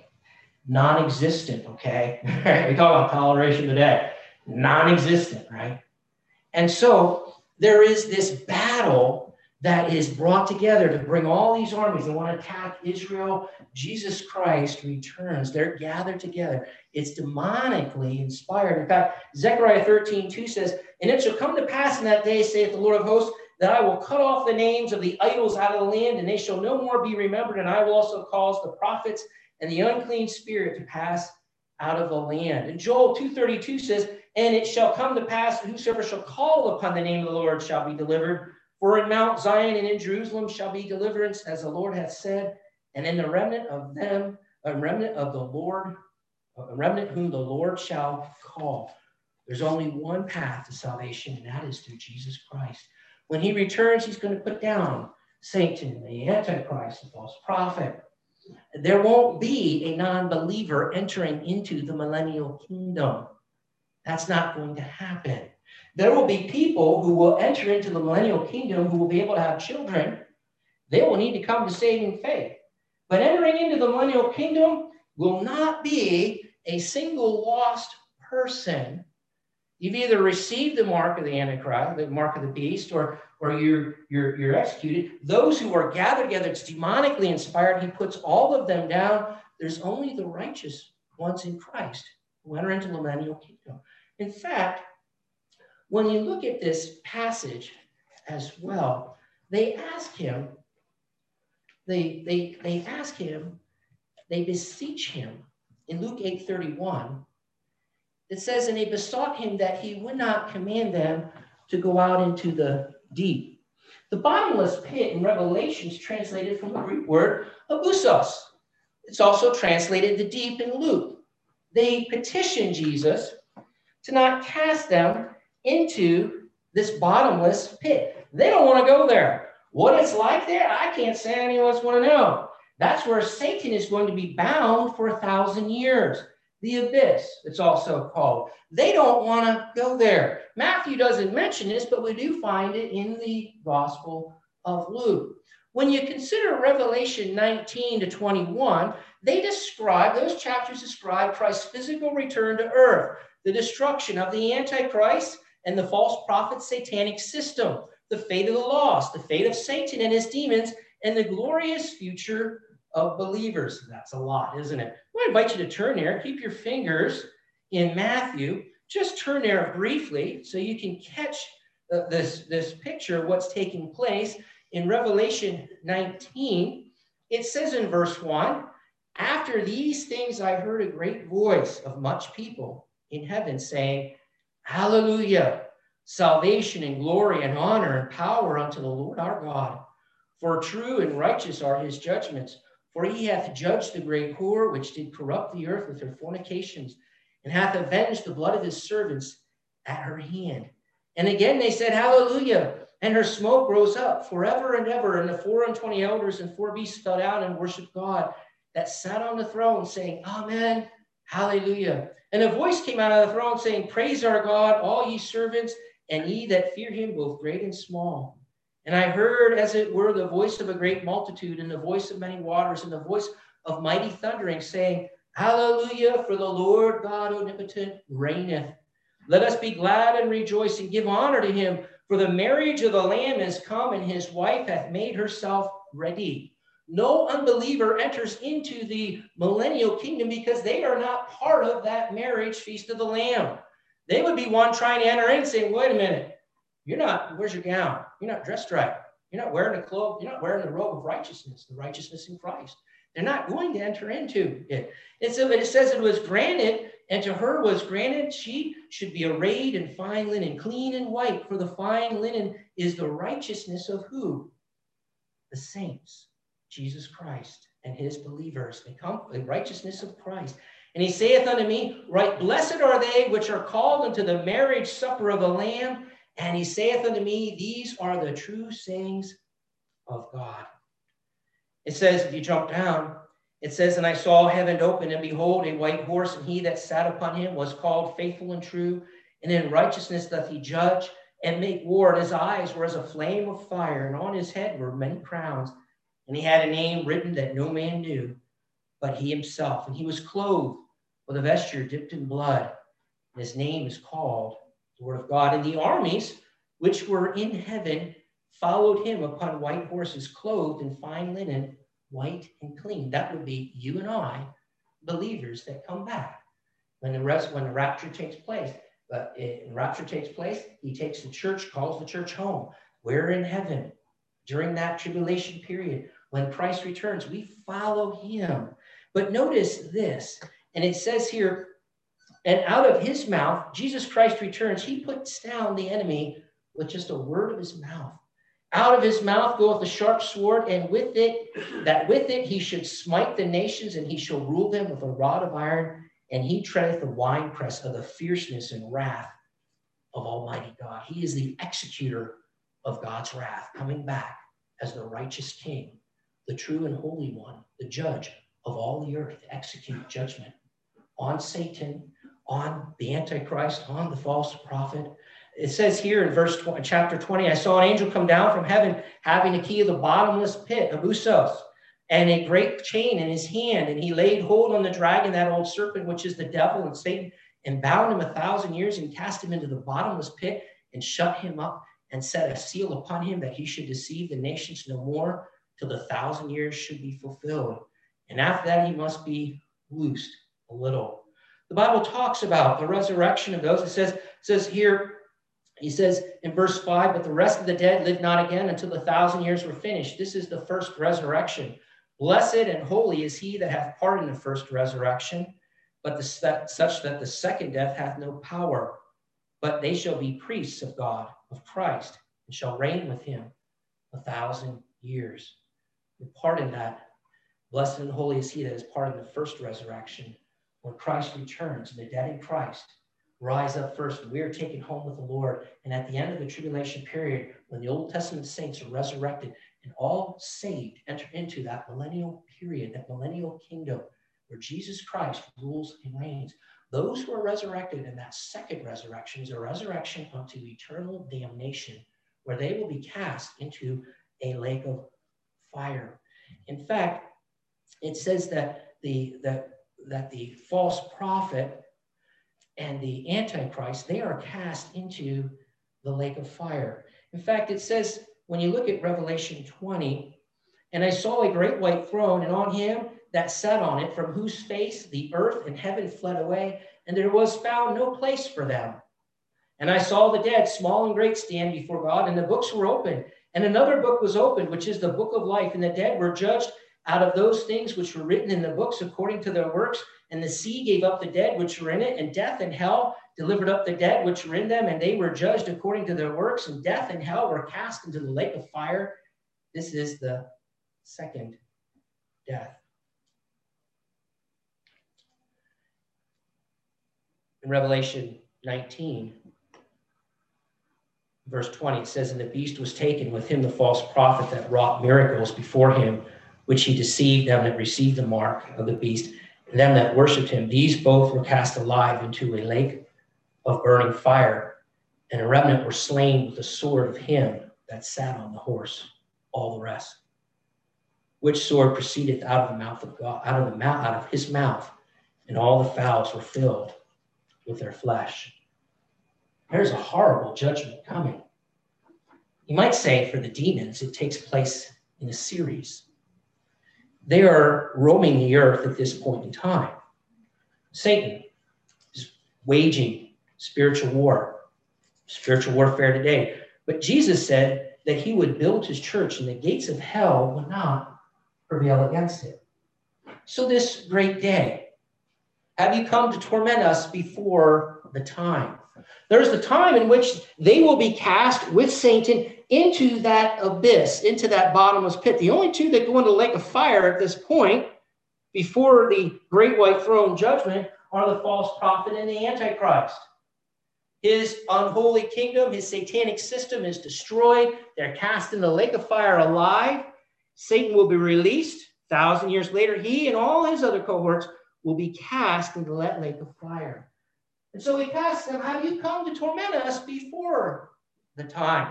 Non-existent, okay? We talk about toleration today. Non-existent, right? And so there is this battle that is brought together to bring all these armies that want to attack Israel. Jesus Christ returns. They're gathered together. It's demonically inspired. In fact, Zechariah 13:2 says, and it shall come to pass in that day, saith the Lord of hosts, that I will cut off the names of the idols out of the land, and they shall no more be remembered, and I will also cause the prophets and the unclean spirit to pass out of the land. And Joel 2:32 says, and it shall come to pass that whosoever shall call upon the name of the Lord shall be delivered. For in Mount Zion and in Jerusalem shall be deliverance, as the Lord hath said, and in the remnant of them, a remnant of the Lord, a remnant whom the Lord shall call. There's only one path to salvation, and that is through Jesus Christ. When he returns, he's going to put down Satan, the Antichrist, the false prophet. There won't be a non-believer entering into the millennial kingdom. That's not going to happen. There will be people who will enter into the millennial kingdom who will be able to have children. They will need to come to saving faith. But entering into the millennial kingdom will not be a single lost person. You've either received the mark of the Antichrist, the mark of the beast, or you're executed. Those who are gathered together, it's demonically inspired. He puts all of them down. There's only the righteous ones in Christ who enter into the millennial kingdom. In fact, when you look at this passage as well, they ask him, they beseech him in Luke 8:31. It says, and they besought him that he would not command them to go out into the deep. The bottomless pit in Revelation is translated from the Greek word abusos. It's also translated the deep in Luke. They petition Jesus to not cast them into this bottomless pit. They don't want to go there. What it's like there, I can't say anyone's want to know. That's where Satan is going to be bound for 1,000 years. The abyss, it's also called. They don't want to go there. Matthew doesn't mention this, but we do find it in the Gospel of Luke. When you consider Revelation 19 to 21, those chapters describe Christ's physical return to earth, the destruction of the Antichrist and the false prophet satanic system, the fate of the lost, the fate of Satan and his demons, and the glorious future of believers. That's a lot, isn't it? I invite you to turn there. Keep your fingers in Matthew. Just turn there briefly so you can catch this picture of what's taking place. In Revelation 19, it says in verse 1, after these things I heard a great voice of much people in heaven saying, Hallelujah, salvation and glory and honor and power unto the Lord our God. For true and righteous are his judgments. For he hath judged the great whore, which did corrupt the earth with her fornications, and hath avenged the blood of his servants at her hand. And again they said, Hallelujah. And her smoke rose up forever and ever. And the 24 elders and 4 beasts fell down and worshiped God that sat on the throne, saying, Amen, Hallelujah. And a voice came out of the throne saying, Praise our God, all ye servants, and ye that fear him, both great and small. And I heard, as it were, the voice of a great multitude, and the voice of many waters, and the voice of mighty thundering, saying, Hallelujah, for the Lord God omnipotent reigneth. Let us be glad and rejoice and give honor to him, for the marriage of the Lamb is come, and his wife hath made herself ready. No unbeliever enters into the millennial kingdom because they are not part of that marriage feast of the Lamb. They would be one trying to enter in saying, wait a minute, where's your gown? You're not dressed right. You're not wearing a cloak. You're not wearing the robe of righteousness, the righteousness in Christ. They're not going to enter into it. And so it says it was granted, and to her was granted, she should be arrayed in fine linen, clean and white, for the fine linen is the righteousness of who? The saints, Jesus Christ and his believers. They come the righteousness of Christ. And he saith unto me, right, blessed are they which are called unto the marriage supper of the Lamb. And he saith unto me, these are the true sayings of God. It says, if you jump down, it says, and I saw heaven open, and behold, a white horse, and he that sat upon him was called Faithful and True, and in righteousness doth he judge and make war. And his eyes were as a flame of fire, and on his head were many crowns. And he had a name written that no man knew, but he himself. And he was clothed with a vesture dipped in blood. And his name is called the Word of God. And the armies which were in heaven followed him upon white horses, clothed in fine linen, white and clean. That would be you and I, believers that come back when the rapture takes place. But when rapture takes place, he takes the church, calls the church home. We're in heaven during that tribulation period. When Christ returns, we follow him. But notice this, and it says here, and out of his mouth, Jesus Christ returns. He puts down the enemy with just a word of his mouth. Out of his mouth goeth a sharp sword, and with it he should smite the nations, and he shall rule them with a rod of iron, and he treadeth the winepress of the fierceness and wrath of Almighty God. He is the executor of God's wrath, coming back as the righteous king, the true and holy one, the judge of all the earth, to execute judgment on Satan, on the Antichrist, on the false prophet. It says here in chapter 20, I saw an angel come down from heaven, having the key of the bottomless pit, abusos, and a great chain in his hand. And he laid hold on the dragon, that old serpent, which is the devil and Satan, and bound him 1,000 years, and cast him into the bottomless pit, and shut him up, and set a seal upon him, that he should deceive the nations no more, till the 1,000 years should be fulfilled. And after that, he must be loosed a little. The Bible talks about the resurrection of those. It says here, He says in verse 5, but the rest of the dead lived not again until the 1,000 years were finished. This is the first resurrection. Blessed and holy is he that hath part in the first resurrection, but such that the second death hath no power. But they shall be priests of God, of Christ, and shall reign with him 1,000 years. The part in that, blessed and holy is he that is part in the first resurrection, when Christ returns, and the dead in Christ rise up first. We are taken home with the Lord. And at the end of the tribulation period, when the Old Testament saints are resurrected and all saved enter into that millennial period, that millennial kingdom where Jesus Christ rules and reigns, those who are resurrected in that second resurrection is a resurrection unto eternal damnation, where they will be cast into a lake of fire. In fact, it says that the false prophet and the Antichrist, they are cast into the lake of fire. In fact, it says, when you look at Revelation 20, and I saw a great white throne, and on him that sat on it, from whose face the earth and heaven fled away, and there was found no place for them. And I saw the dead, small and great, stand before God, and the books were opened. And another book was opened, which is the book of life, and the dead were judged out of those things which were written in the books according to their works. And the sea gave up the dead which were in it, and death and hell delivered up the dead which were in them, and they were judged according to their works, and death and hell were cast into the lake of fire. This is the second death. In Revelation 19, verse 20, it says, and the beast was taken, with him the false prophet that wrought miracles before him, which he deceived them that received the mark of the beast, and them that worshipped him. These both were cast alive into a lake of burning fire, and a remnant were slain with the sword of him that sat on the horse, all the rest. Which sword proceedeth out of the mouth of God, out of his mouth, and all the fowls were filled with their flesh. There's a horrible judgment coming. You might say for the demons, it takes place in a series. They are roaming the earth at this point in time. Satan is waging spiritual warfare today. But Jesus said that he would build his church, and the gates of hell would not prevail against it. So this great day, have you come to torment us before the time? There's the time in which they will be cast with Satan into that abyss, into that bottomless pit. The only two that go into the lake of fire at this point, before the great white throne judgment, are the false prophet and the Antichrist. His unholy kingdom, his satanic system is destroyed. They're cast in the lake of fire alive. Satan will be released. 1,000 years later, he and all his other cohorts will be cast into that lake of fire. And so he asks them, have you come to torment us before the time?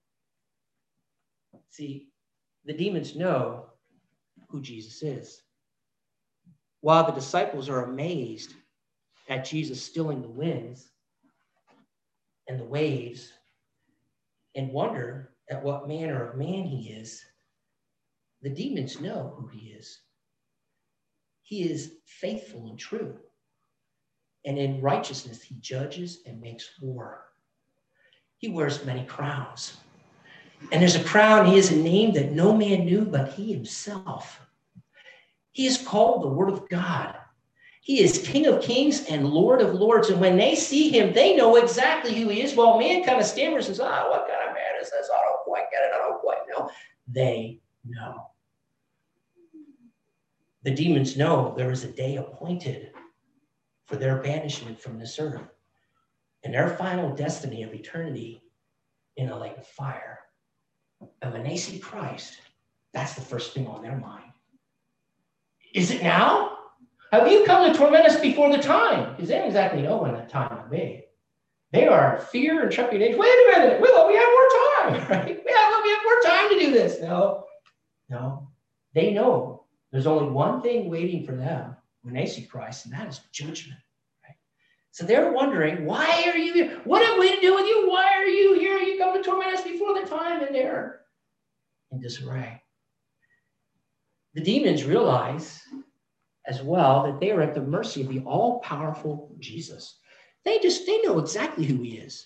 See, the demons know who Jesus is. While the disciples are amazed at Jesus stilling the winds and the waves and wonder at what manner of man he is, the demons know who he is. He is faithful and true. And in righteousness, he judges and makes war. He wears many crowns. And there's a crown, he has a name that no man knew but he himself. He is called the Word of God. He is King of Kings and Lord of Lords. And when they see him, they know exactly who he is. While man kind of stammers and says, what kind of man is this? I don't quite get it. I don't quite know. They know. The demons know there is a day appointed for their banishment from this earth and their final destiny of eternity in a lake of fire. And when they see Christ, that's the first thing on their mind. Is it now? Have you come to torment us before the time? Because they don't exactly know when that time will be. They are in fear and trepidation. Wait a minute. We have more time, right? We have more time to do this. No. They know there's only one thing waiting for them when they see Christ, and that is judgment. Right? So they're wondering, why are you here? What have we to do with you? Why are you here? You come to torment us before the time, and they're in disarray. The demons realize as well that they are at the mercy of the all-powerful Jesus. They know exactly who he is.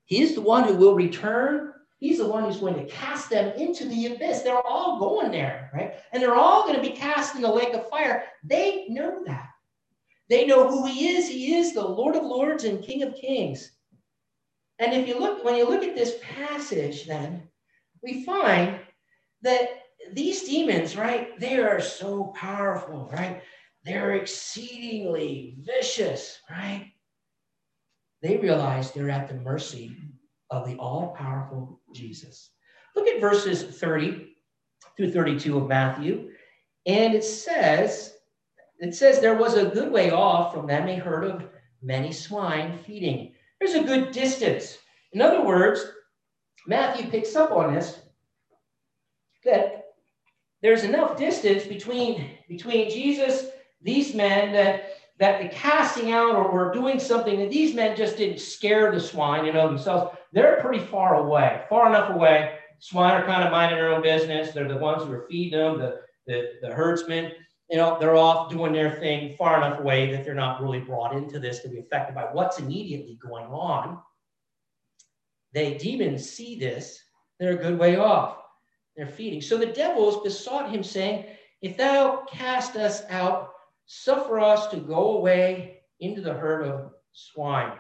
He is the one who will return. He's the one who's going to cast them into the abyss. They're all going there, right? And they're all going to be cast in the lake of fire. They know that. They know who he is. He is the Lord of Lords and King of Kings. And when you look at this passage, then we find that these demons, right, they are so powerful, right? They're exceedingly vicious, right? They realize they're at the mercy of the all-powerful Jesus. Look at verses 30 through 32 of Matthew. And it says there was a good way off from them a herd of many swine feeding. There's a good distance. In other words, Matthew picks up on this, that there's enough distance between Jesus, these men, that the casting out or doing something, that these men just didn't scare the swine, themselves. They're pretty far away, far enough away. Swine are kind of minding their own business. They're the ones who are feeding them, the herdsmen. They're off doing their thing far enough away that they're not really brought into this to be affected by what's immediately going on. The demons see this. They're a good way off. They're feeding. So the devils besought him, saying, if thou cast us out, suffer us to go away into the herd of swine.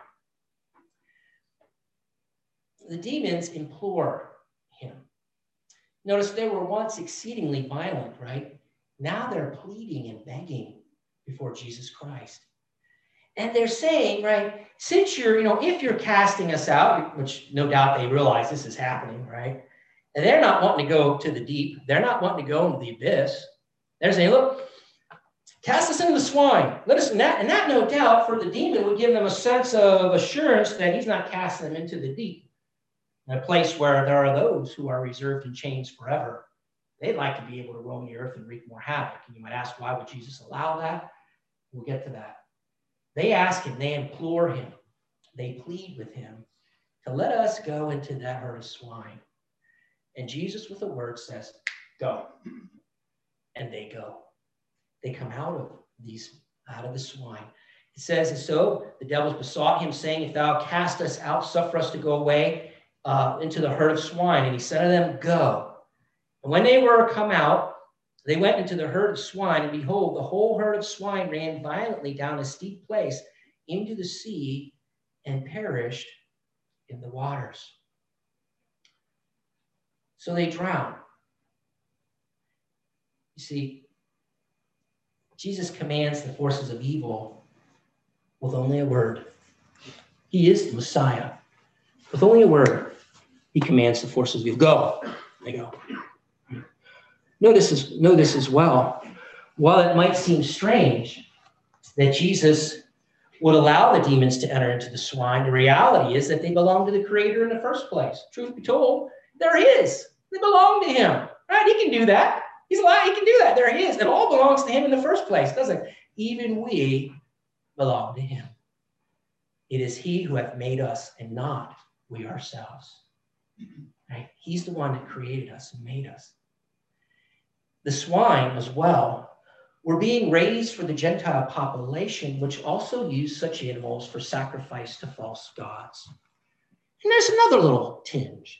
The demons implore him. Notice they were once exceedingly violent, right? Now they're pleading and begging before Jesus Christ. And they're saying, right, since if you're casting us out, which no doubt they realize this is happening, right? And they're not wanting to go to the deep. They're not wanting to go into the abyss. They're saying, look, cast us into the swine. And that no doubt for the demon would give them a sense of assurance that he's not casting them into the deep, a place where there are those who are reserved in chains forever. They'd like to be able to roam the earth and wreak more havoc. And you might ask, why would Jesus allow that? We'll get to that. They ask him, they implore him, they plead with him to let us go into that herd of swine. And Jesus, with a word, says, go. And they go. They come out of the swine. It says, and so the devils besought him, saying, if thou cast us out, suffer us to go away into the herd of swine. And he said to them, go. And when they were come out, they went into the herd of swine, and behold, the whole herd of swine ran violently down a steep place into the sea and perished in the waters. So they drowned. You see, Jesus commands the forces of evil with only a word. He is the Messiah. With only a word, he commands the forces of evil. Go. They go. Know this as well. While it might seem strange that Jesus would allow the demons to enter into the swine, the reality is that they belong to the Creator in the first place. Truth be told, they're his. They belong to him. Right? He can do that. He's alive. He can do that. They're his. It all belongs to him in the first place, doesn't it? Even we belong to him. It is he who hath made us and not we ourselves. Right? He's the one that created us and made us. The swine as well were being raised for the Gentile population, which also used such animals for sacrifice to false gods. And there's another little tinge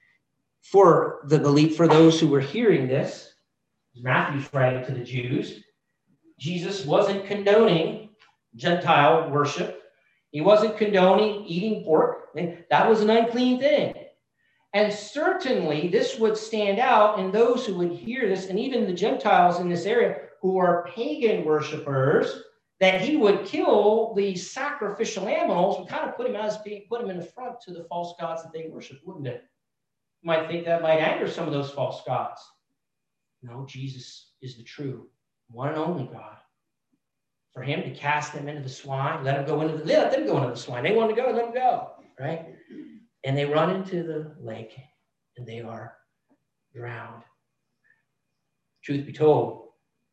for the belief, for those who were hearing this. Matthew's writing to the Jews. Jesus wasn't condoning Gentile worship. He wasn't condoning eating pork. That was an unclean thing. And certainly this would stand out in those who would hear this, and even the Gentiles in this area who are pagan worshipers, that he would kill the sacrificial animals and kind of put him in the front to the false gods that they worship, wouldn't it? You might think that might anger some of those false gods. No, Jesus is the true, one and only God. For him to cast them into the swine, let them go into the swine. They want to go, let them go, right? And they run into the lake, and they are drowned. Truth be told,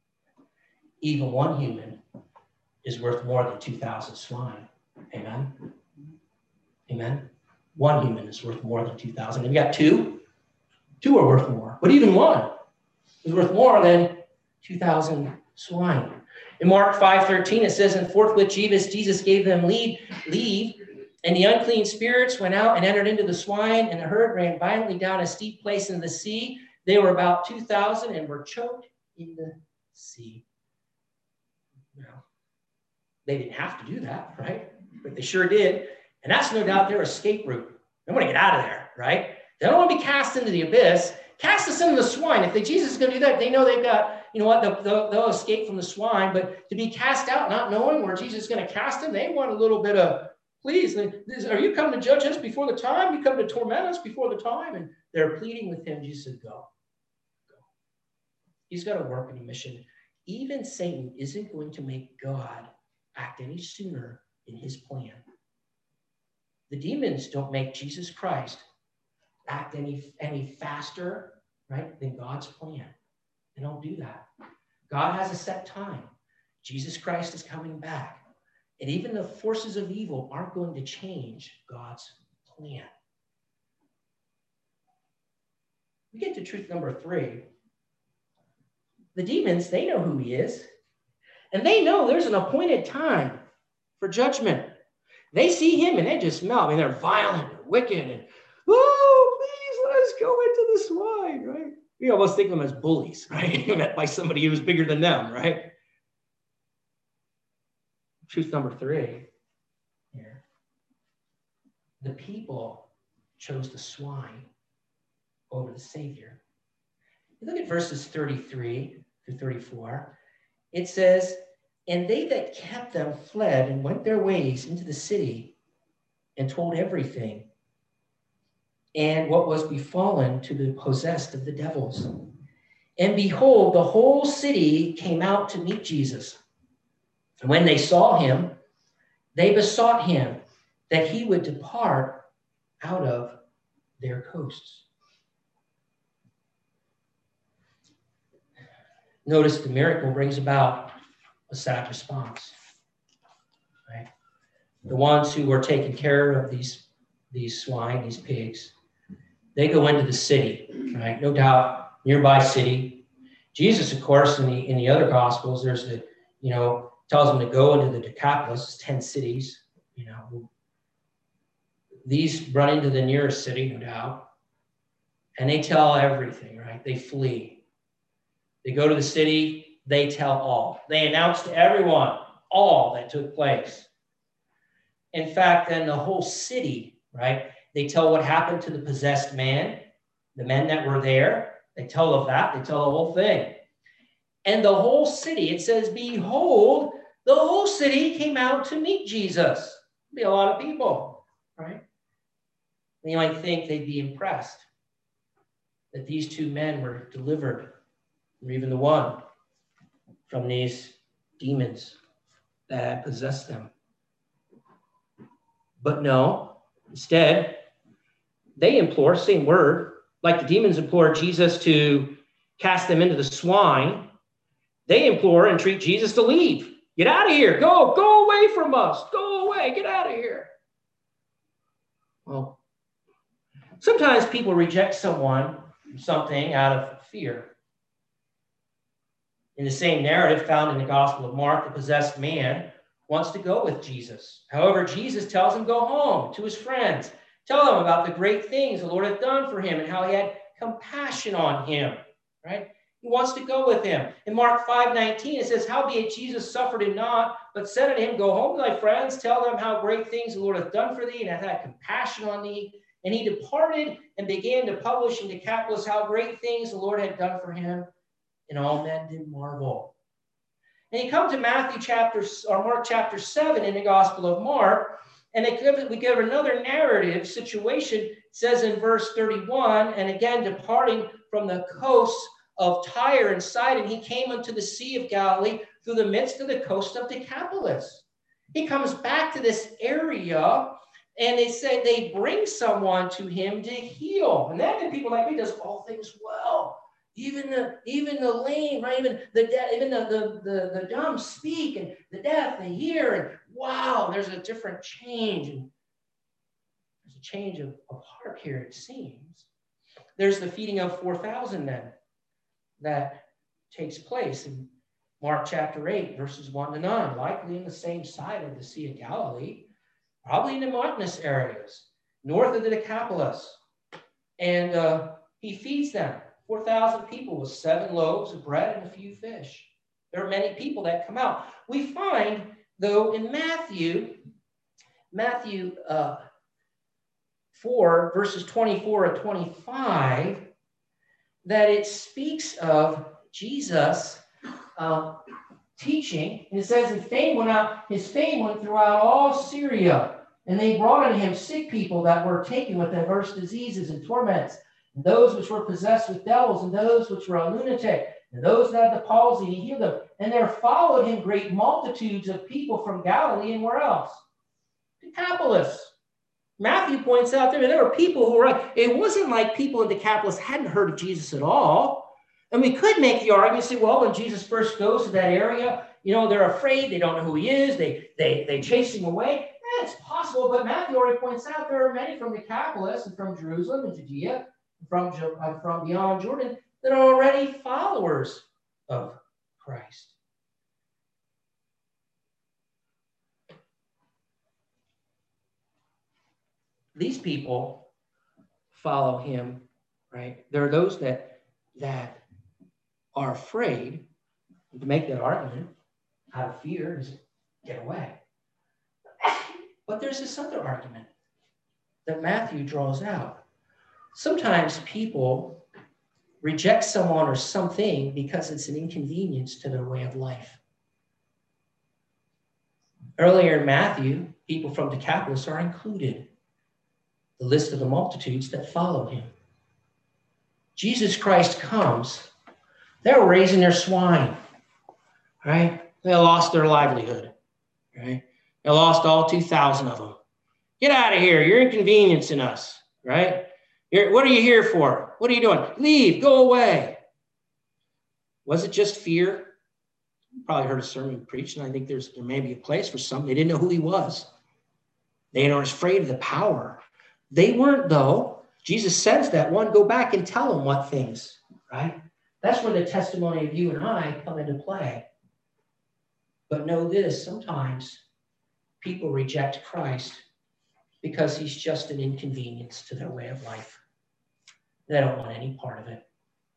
even one human is worth more than 2,000 swine. Amen? Amen? One human is worth more than 2,000. And you got two? Two are worth more. But even one is worth more than 2,000 swine. In Mark 5:13, it says, and forthwith Jesus gave them leave And the unclean spirits went out and entered into the swine, and the herd ran violently down a steep place into the sea. They were about 2,000 and were choked in the sea. Now, they didn't have to do that, right? But they sure did. And that's no doubt their escape route. They want to get out of there, right? They don't want to be cast into the abyss. Cast us into the swine. If Jesus is going to do that, they know they've got, you know what, they'll escape from the swine. But to be cast out, not knowing where Jesus is going to cast them, they want a little bit of, please, are you coming to judge us before the time? You come to torment us before the time? And they're pleading with him. Jesus said, go. He's got to work in a mission. Even Satan isn't going to make God act any sooner in his plan. The demons don't make Jesus Christ act any faster, right, than God's plan. They don't do that. God has a set time. Jesus Christ is coming back. And even the forces of evil aren't going to change God's plan. We get to truth number 3. The demons, they know who he is. And they know there's an appointed time for judgment. They see him and they just melt. I mean, they're violent, they're wicked, and, oh, please let us go into the swine, right? We almost think of them as bullies, right? Met by somebody who's bigger than them, right? Truth number 3 here. The people chose the swine over the Savior. Look at verses 33 through 34. It says, and they that kept them fled and went their ways into the city and told everything and what was befallen to the possessed of the devils. And behold, the whole city came out to meet Jesus. And when they saw him, they besought him that he would depart out of their coasts. Notice the miracle brings about a sad response, right? The ones who were taking care of these swine, these pigs, they go into the city, right? No doubt, nearby city. Jesus, of course, in the other Gospels, there's the, tells them to go into the Decapolis, 10 cities, These run into the nearest city, no doubt, and they tell everything, right? They flee. They go to the city, they tell all. They announce to everyone all that took place. In fact, then the whole city, right? They tell what happened to the possessed man, the men that were there. They tell of that. They tell the whole thing. And the whole city, it says, behold, the whole city came out to meet Jesus. Be a lot of people, right? And you might think they'd be impressed that these 2 men were delivered, or even the one, from these demons that had possessed them. But no, instead, they implore, same word, like the demons implore Jesus to cast them into the swine. They implore and entreat Jesus to leave. Get out of here. Go away from us. Go away. Get out of here. Well, sometimes people reject something out of fear. In the same narrative found in the Gospel of Mark, the possessed man wants to go with Jesus. However, Jesus tells him, go home to his friends. Tell them about the great things the Lord had done for him and how he had compassion on him, right? He wants to go with him. In Mark 5:19, it says, howbeit Jesus suffered him not, but said unto him, go home to thy friends, tell them how great things the Lord hath done for thee and hath had compassion on thee. And he departed and began to publish in Decapolis how great things the Lord had done for him. And all men did marvel. And you come to Mark chapter 7 in the Gospel of Mark, and we give another narrative situation. It says in verse 31, and again, departing from the coasts of Tyre and Sidon, he came unto the Sea of Galilee through the midst of the coast of Decapolis. He comes back to this area, and they say they bring someone to him to heal. And then the people like me does all things well. Even the lame, right? Even the deaf, even the dumb speak, and the deaf they hear. And wow, there's a different change. And there's a change of heart here, it seems. There's the feeding of 4,000 then that takes place in Mark chapter 8, verses 1 to 9, likely in the same side of the Sea of Galilee. probably in the mountainous areas, north of the Decapolis. And he feeds them, 4,000 people with 7 loaves of bread and a few fish. There are many people that come out. We find, though, in Matthew 4, verses 24 and 25, that it speaks of Jesus teaching. And it says his fame went throughout all Syria. And they brought unto him sick people that were taken with diverse diseases and torments, and those which were possessed with devils, and those which were a lunatic, and those that had the palsy, and he healed them. And there followed him great multitudes of people from Galilee, and where else? Decapolis. Matthew points out there were people who were, it wasn't like people in Decapolis hadn't heard of Jesus at all. And we could make the argument, say, well, when Jesus first goes to that area, they're afraid, they don't know who he is, they chase him away. It's possible, but Matthew already points out there are many from Decapolis and from Jerusalem and Judea, from beyond Jordan, that are already followers of Christ. These people follow him, right? There are those that are afraid to make that argument out of fear, just get away. But there's this other argument that Matthew draws out. Sometimes people reject someone or something because it's an inconvenience to their way of life. Earlier in Matthew, people from Decapolis are included, the list of the multitudes that follow him. Jesus Christ comes. They're raising their swine, right? They lost their livelihood, right? They lost all 2,000 of them. Get out of here. You're inconveniencing us, right? What are you here for? What are you doing? Leave. Go away. Was it just fear? You probably heard a sermon preached, and I think there may be a place for some. They didn't know who he was. They were afraid of the power. They weren't, though. Jesus says that one, go back and tell them what things, right? That's where the testimony of you and I come into play. But know this, sometimes people reject Christ because he's just an inconvenience to their way of life. They don't want any part of it.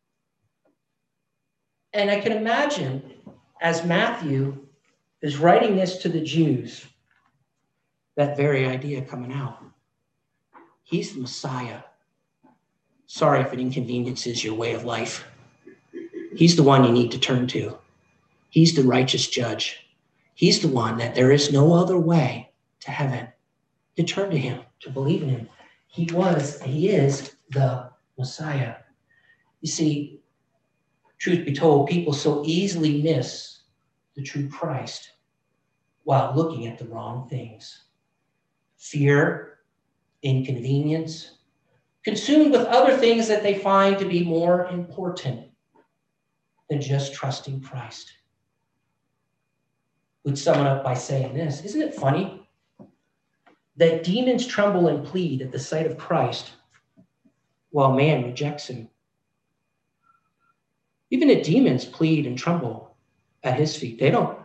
And I can imagine, as Matthew is writing this to the Jews, that very idea coming out. He's the Messiah. Sorry if it inconveniences your way of life. He's the one you need to turn to. He's the righteous judge. He's the one that there is no other way to heaven, to turn to him, to believe in him. He is the Messiah. You see, truth be told, people so easily miss the true Christ while looking at the wrong things. Fear, inconvenience, consumed with other things that they find to be more important than just trusting Christ. Would sum it up by saying this. Isn't it funny that demons tremble and plead at the sight of Christ while man rejects him? Even the demons plead and tremble at his feet. They're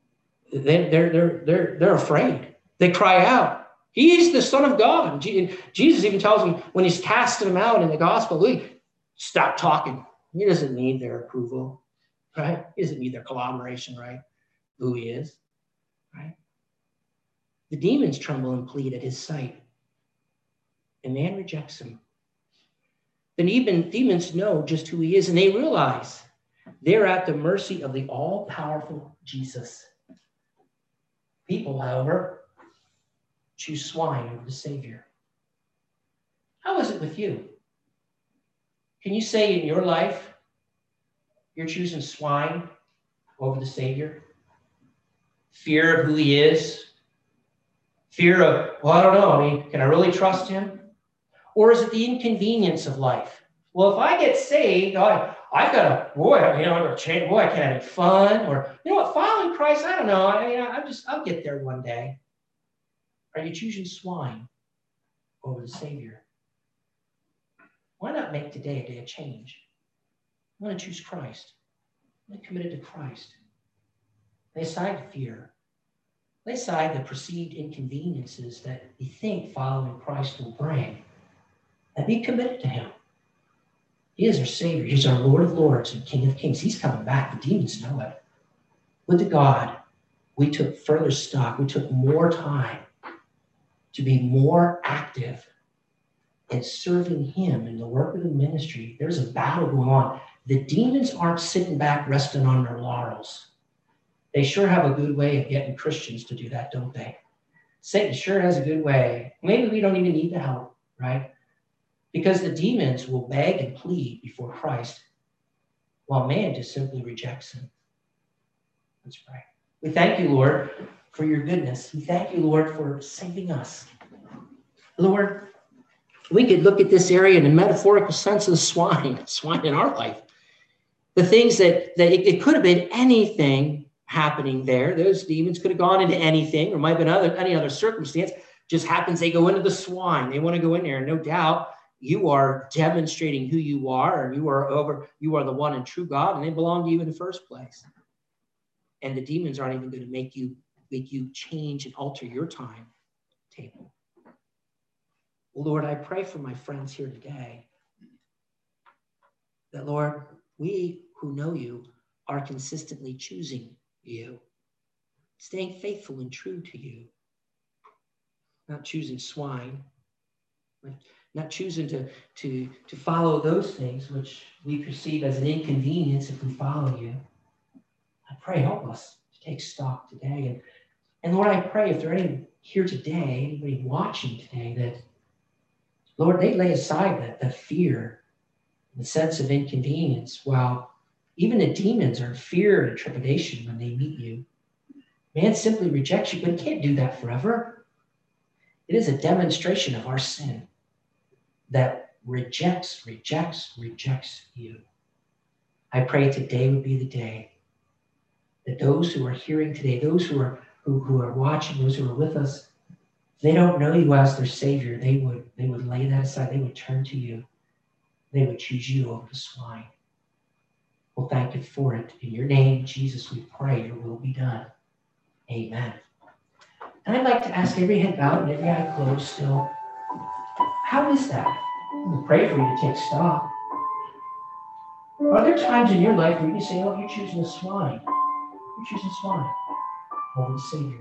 afraid. They cry out, he's the Son of God. Jesus even tells them when he's casting them out in the gospel, stop talking. He doesn't need their approval, right? He doesn't need their collaboration, right? Who he is, right? The demons tremble and plead at his sight, and man rejects him. Then even demons know just who he is, and they realize they're at the mercy of the all-powerful Jesus. People, however, choose swine over the Savior. How is it with you? Can you say in your life you're choosing swine over the Savior? Fear of who he is? Fear of, I don't know, can I really trust him? Or is it the inconvenience of life? Well, if I get saved, I've got to, I'm going to change, I can't have any fun. Or, following Christ, I don't know, I'll get there one day. Are you choosing swine over the Savior? Why not make today a day of change? I want to choose Christ. I'm committed to Christ. Lay aside fear. Lay aside the perceived inconveniences that you think following Christ will bring, and be committed to him. He is our Savior. He's our Lord of Lords and King of Kings. He's coming back. The demons know it. With God, we took further stock. We took more time to be more active in serving him in the work of the ministry. There's a battle going on. The demons aren't sitting back resting on their laurels. They sure have a good way of getting Christians to do that, don't they? Satan sure has a good way. Maybe we don't even need the help, right? Because the demons will beg and plead before Christ, while man just simply rejects him. Let's pray. We thank you, Lord, for your goodness. We thank you, Lord, for saving us. Lord, we could look at this area in a metaphorical sense of the swine in our life. The things that it could have been anything happening there. Those demons could have gone into anything, or might have been any other circumstance. Just happens they go into the swine. They want to go in there. And no doubt you are demonstrating who you are, and you are the one and true God, and they belong to you in the first place. And the demons aren't even going to make you change and alter your timetable. Lord, I pray for my friends here today that, Lord, we who know you are consistently choosing you, staying faithful and true to you, not choosing swine, not choosing to follow those things which we perceive as an inconvenience if we follow you. I pray, help us to take stock today. And Lord, I pray if there are any here today, anybody watching today, that, Lord, they lay aside that fear, the sense of inconvenience, while even the demons are in fear and trepidation when they meet you. Man simply rejects you, but he can't do that forever. It is a demonstration of our sin that rejects you. I pray today would be the day that those who are hearing today, those who are watching, those who are with us, they don't know you as their Savior. They would lay that aside. They would turn to you. They would choose you over the swine. Well, thank you for it. In your name, Jesus, we pray your will be done. Amen. And I'd like to ask every head bowed and every eye closed still, how is that? I'm going to pray for you to take stock. Are there times in your life where you say, oh, you're choosing the swine. You're choosing swine over the Savior.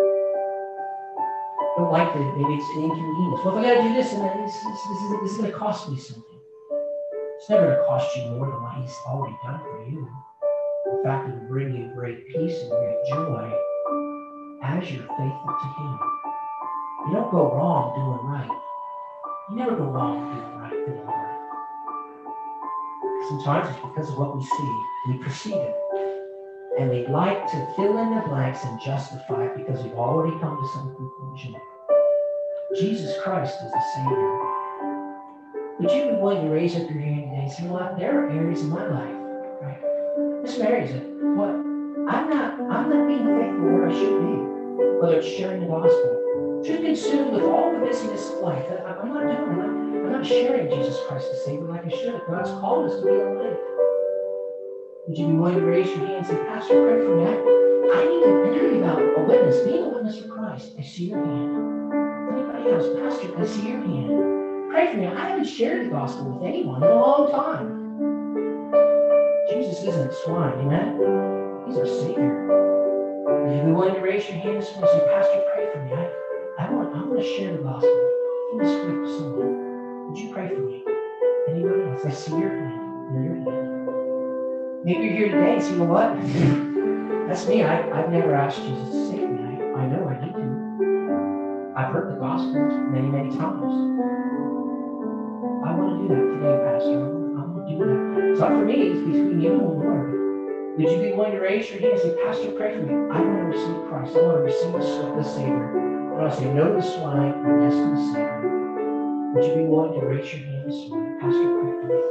Don't like it. Maybe it's an inconvenience. Well, if I got to do this, and this is going to cost me something. It's never going to cost you more than what he's already done for you. In fact, it will bring you great peace and great joy as you're faithful to him. You don't go wrong doing right. You never go wrong doing right for the Lord. Sometimes it's because of what we see. We perceive it. And we'd like to fill in the blanks and justify it because we've already come to some conclusion. Jesus Christ is the Savior. Would you be willing to raise up your hand today and say, well, there are areas in my life, right? There's some areas that, I'm not being faithful where I should be, whether it's sharing the gospel. Too consumed with all the busyness of life. I'm not doing it. I'm not sharing Jesus Christ the Savior like I should. God's called us to be a light. Would you be willing to raise your hand and say, Pastor, pray for me. I need to hear about a witness, being a witness for Christ. I see your hand. Anybody else? Pastor, I see your hand. Pray for me. I haven't shared the gospel with anyone in a long time. Jesus isn't a swine, amen? He's our Savior. Would you be willing to raise your hand this morning and say, Pastor, pray for me. I want to share the gospel in this week with someone. Would you pray for me? Anybody else? I see your hand. Your hand. Maybe you're here today and say, you know what? That's me. I've never asked Jesus to save me. I know I need to. I've heard the gospel many, many times. I want to do that today, Pastor. I want to do that. It's not for me. It's between you and the Lord. Would you be willing to raise your hand and say, Pastor, pray for me. I want to receive Christ. I want to receive the Savior. I want to say no to the swine and yes to the Savior. Would you be willing to raise your hand this morning? Pastor, pray for me.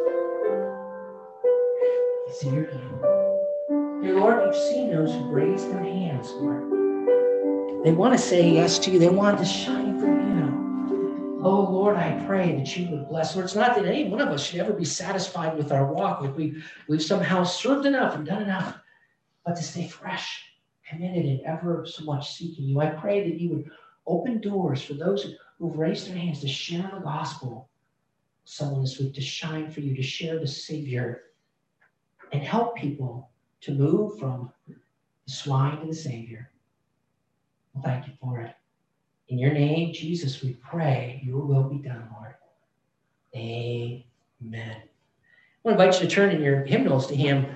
I see your hand. Dear Lord, you've seen those who raise their hands, Lord. They want to say yes to you. They want to shine for you. Oh, Lord, I pray that you would bless. Lord, it's not that any one of us should ever be satisfied with our walk, like we've somehow served enough and done enough, but to stay fresh, committed and ever so much seeking you. I pray that you would open doors for those who've raised their hands to share the gospel. Someone this week to shine for you, to share the Savior, and help people to move from the swine to the Savior. Well, thank you for it. In your name, Jesus, we pray your will be done, Lord. Amen. I want to invite you to turn in your hymnals to hymn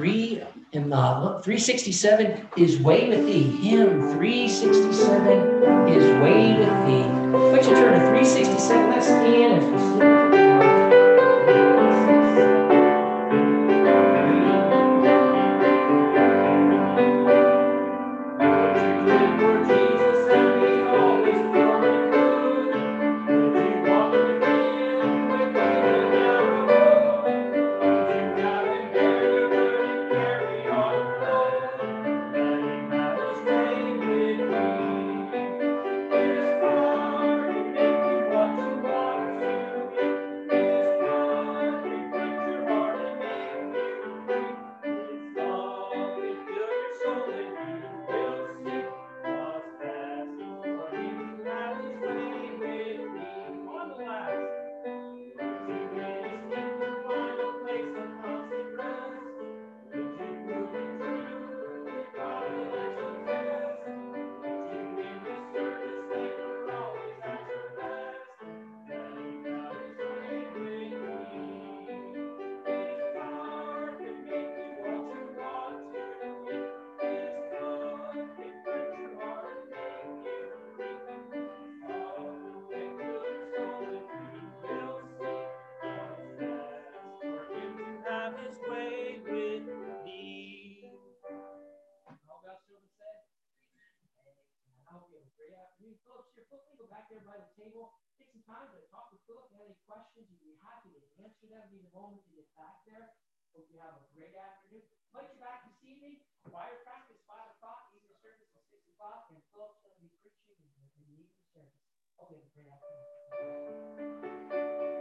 367, His Way with Thee. Hymn 367, His Way with Thee. I invite you to turn to 367. Let's stand as we sing to the Lord. Back there by the table, take some time to talk with Philip. If you have any questions, you'd be happy to answer them. Need a moment to get back there. Hope you have a great afternoon. Invite you back this evening. Choir practice 5 o'clock. Evening service at 6 o'clock, and Philip's going to be preaching in the evening service. Hope you have a great afternoon.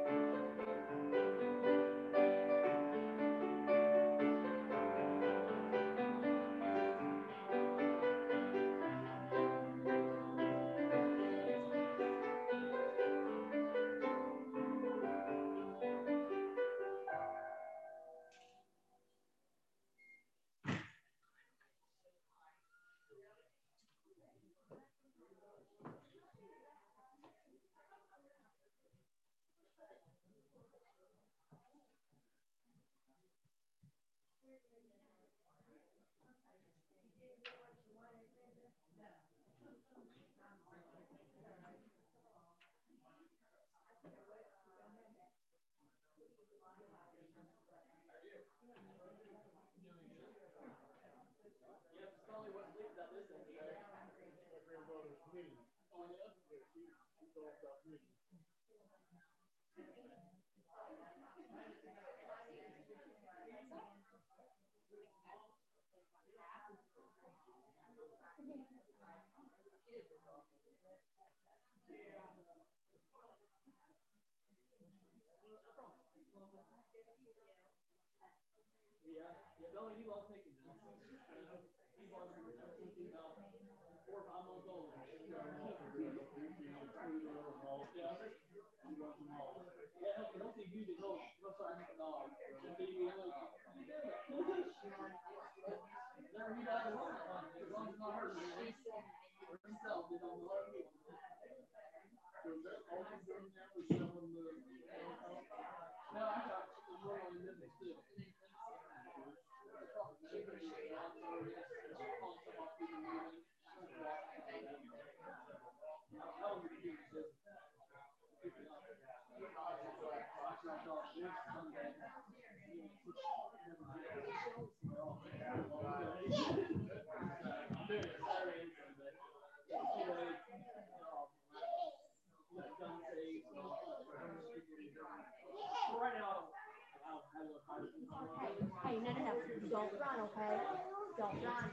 Hey, no. Don't run, okay? Don't run.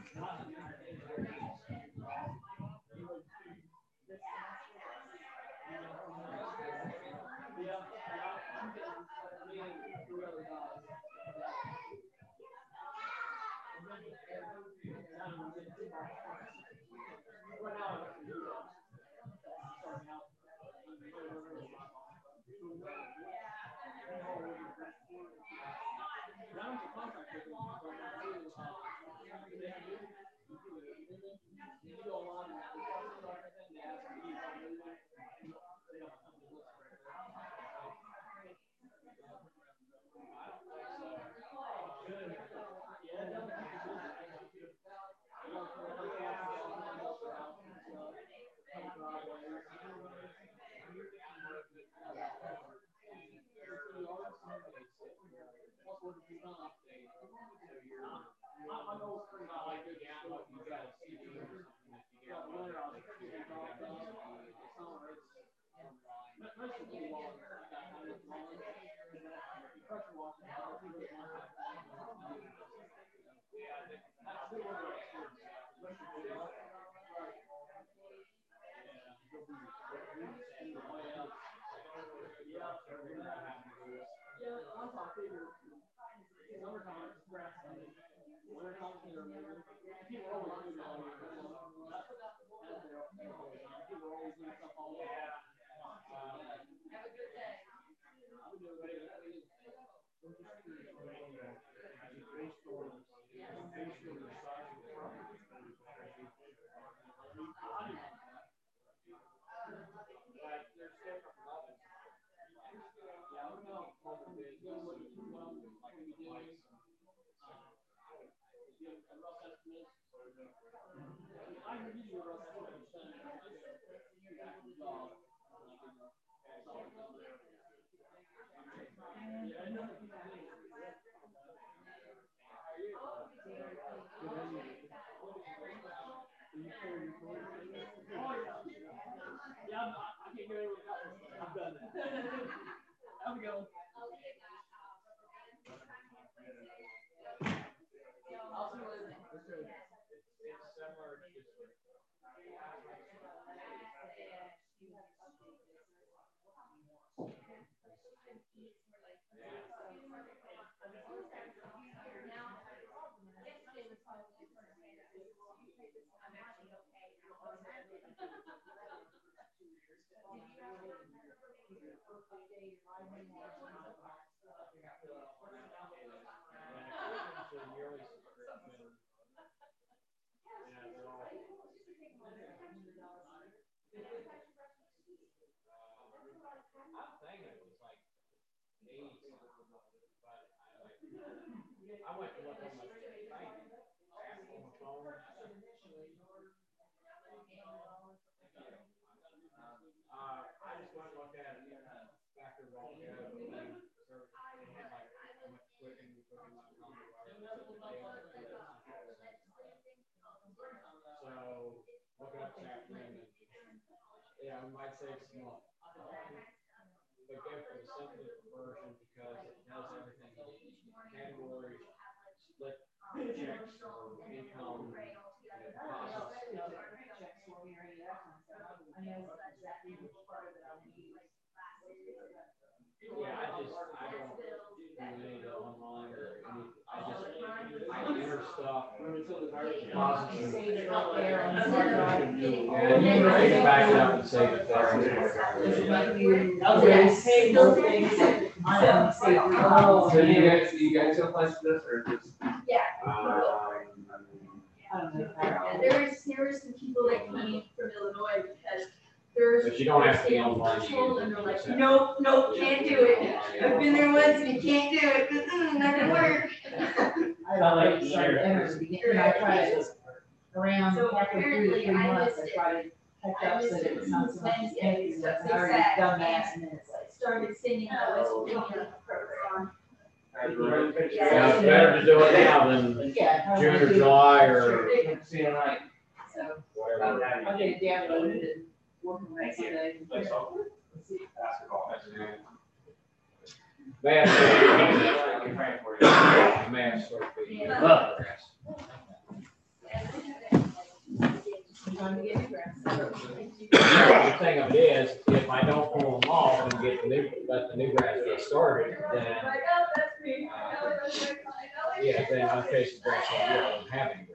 Back up and say that there. So you guys have plans for this or just? There's some people that came from Illinois because there's. But you don't have to be online. And they're like, nope, can't do it. I've been there once and you can't do it. Not gonna work. I like I tried it around So halfway through the apparently 3 I months, missed I it. tried to catch up so that it's not so much as Wednesday, heavy, so I they already said, done that, and then it's like. Started singing the West Virginia program. Yeah, it's better to do it now than Yeah. June or July or So. whatever. I'll get it downloaded and work on that today. Man, man, sort of. Love grass. Time to get it grass. The thing of it is, if I don't pull them off and get the new, let the new grass get started, then, yeah, then I'm facing grass all year, I don't have any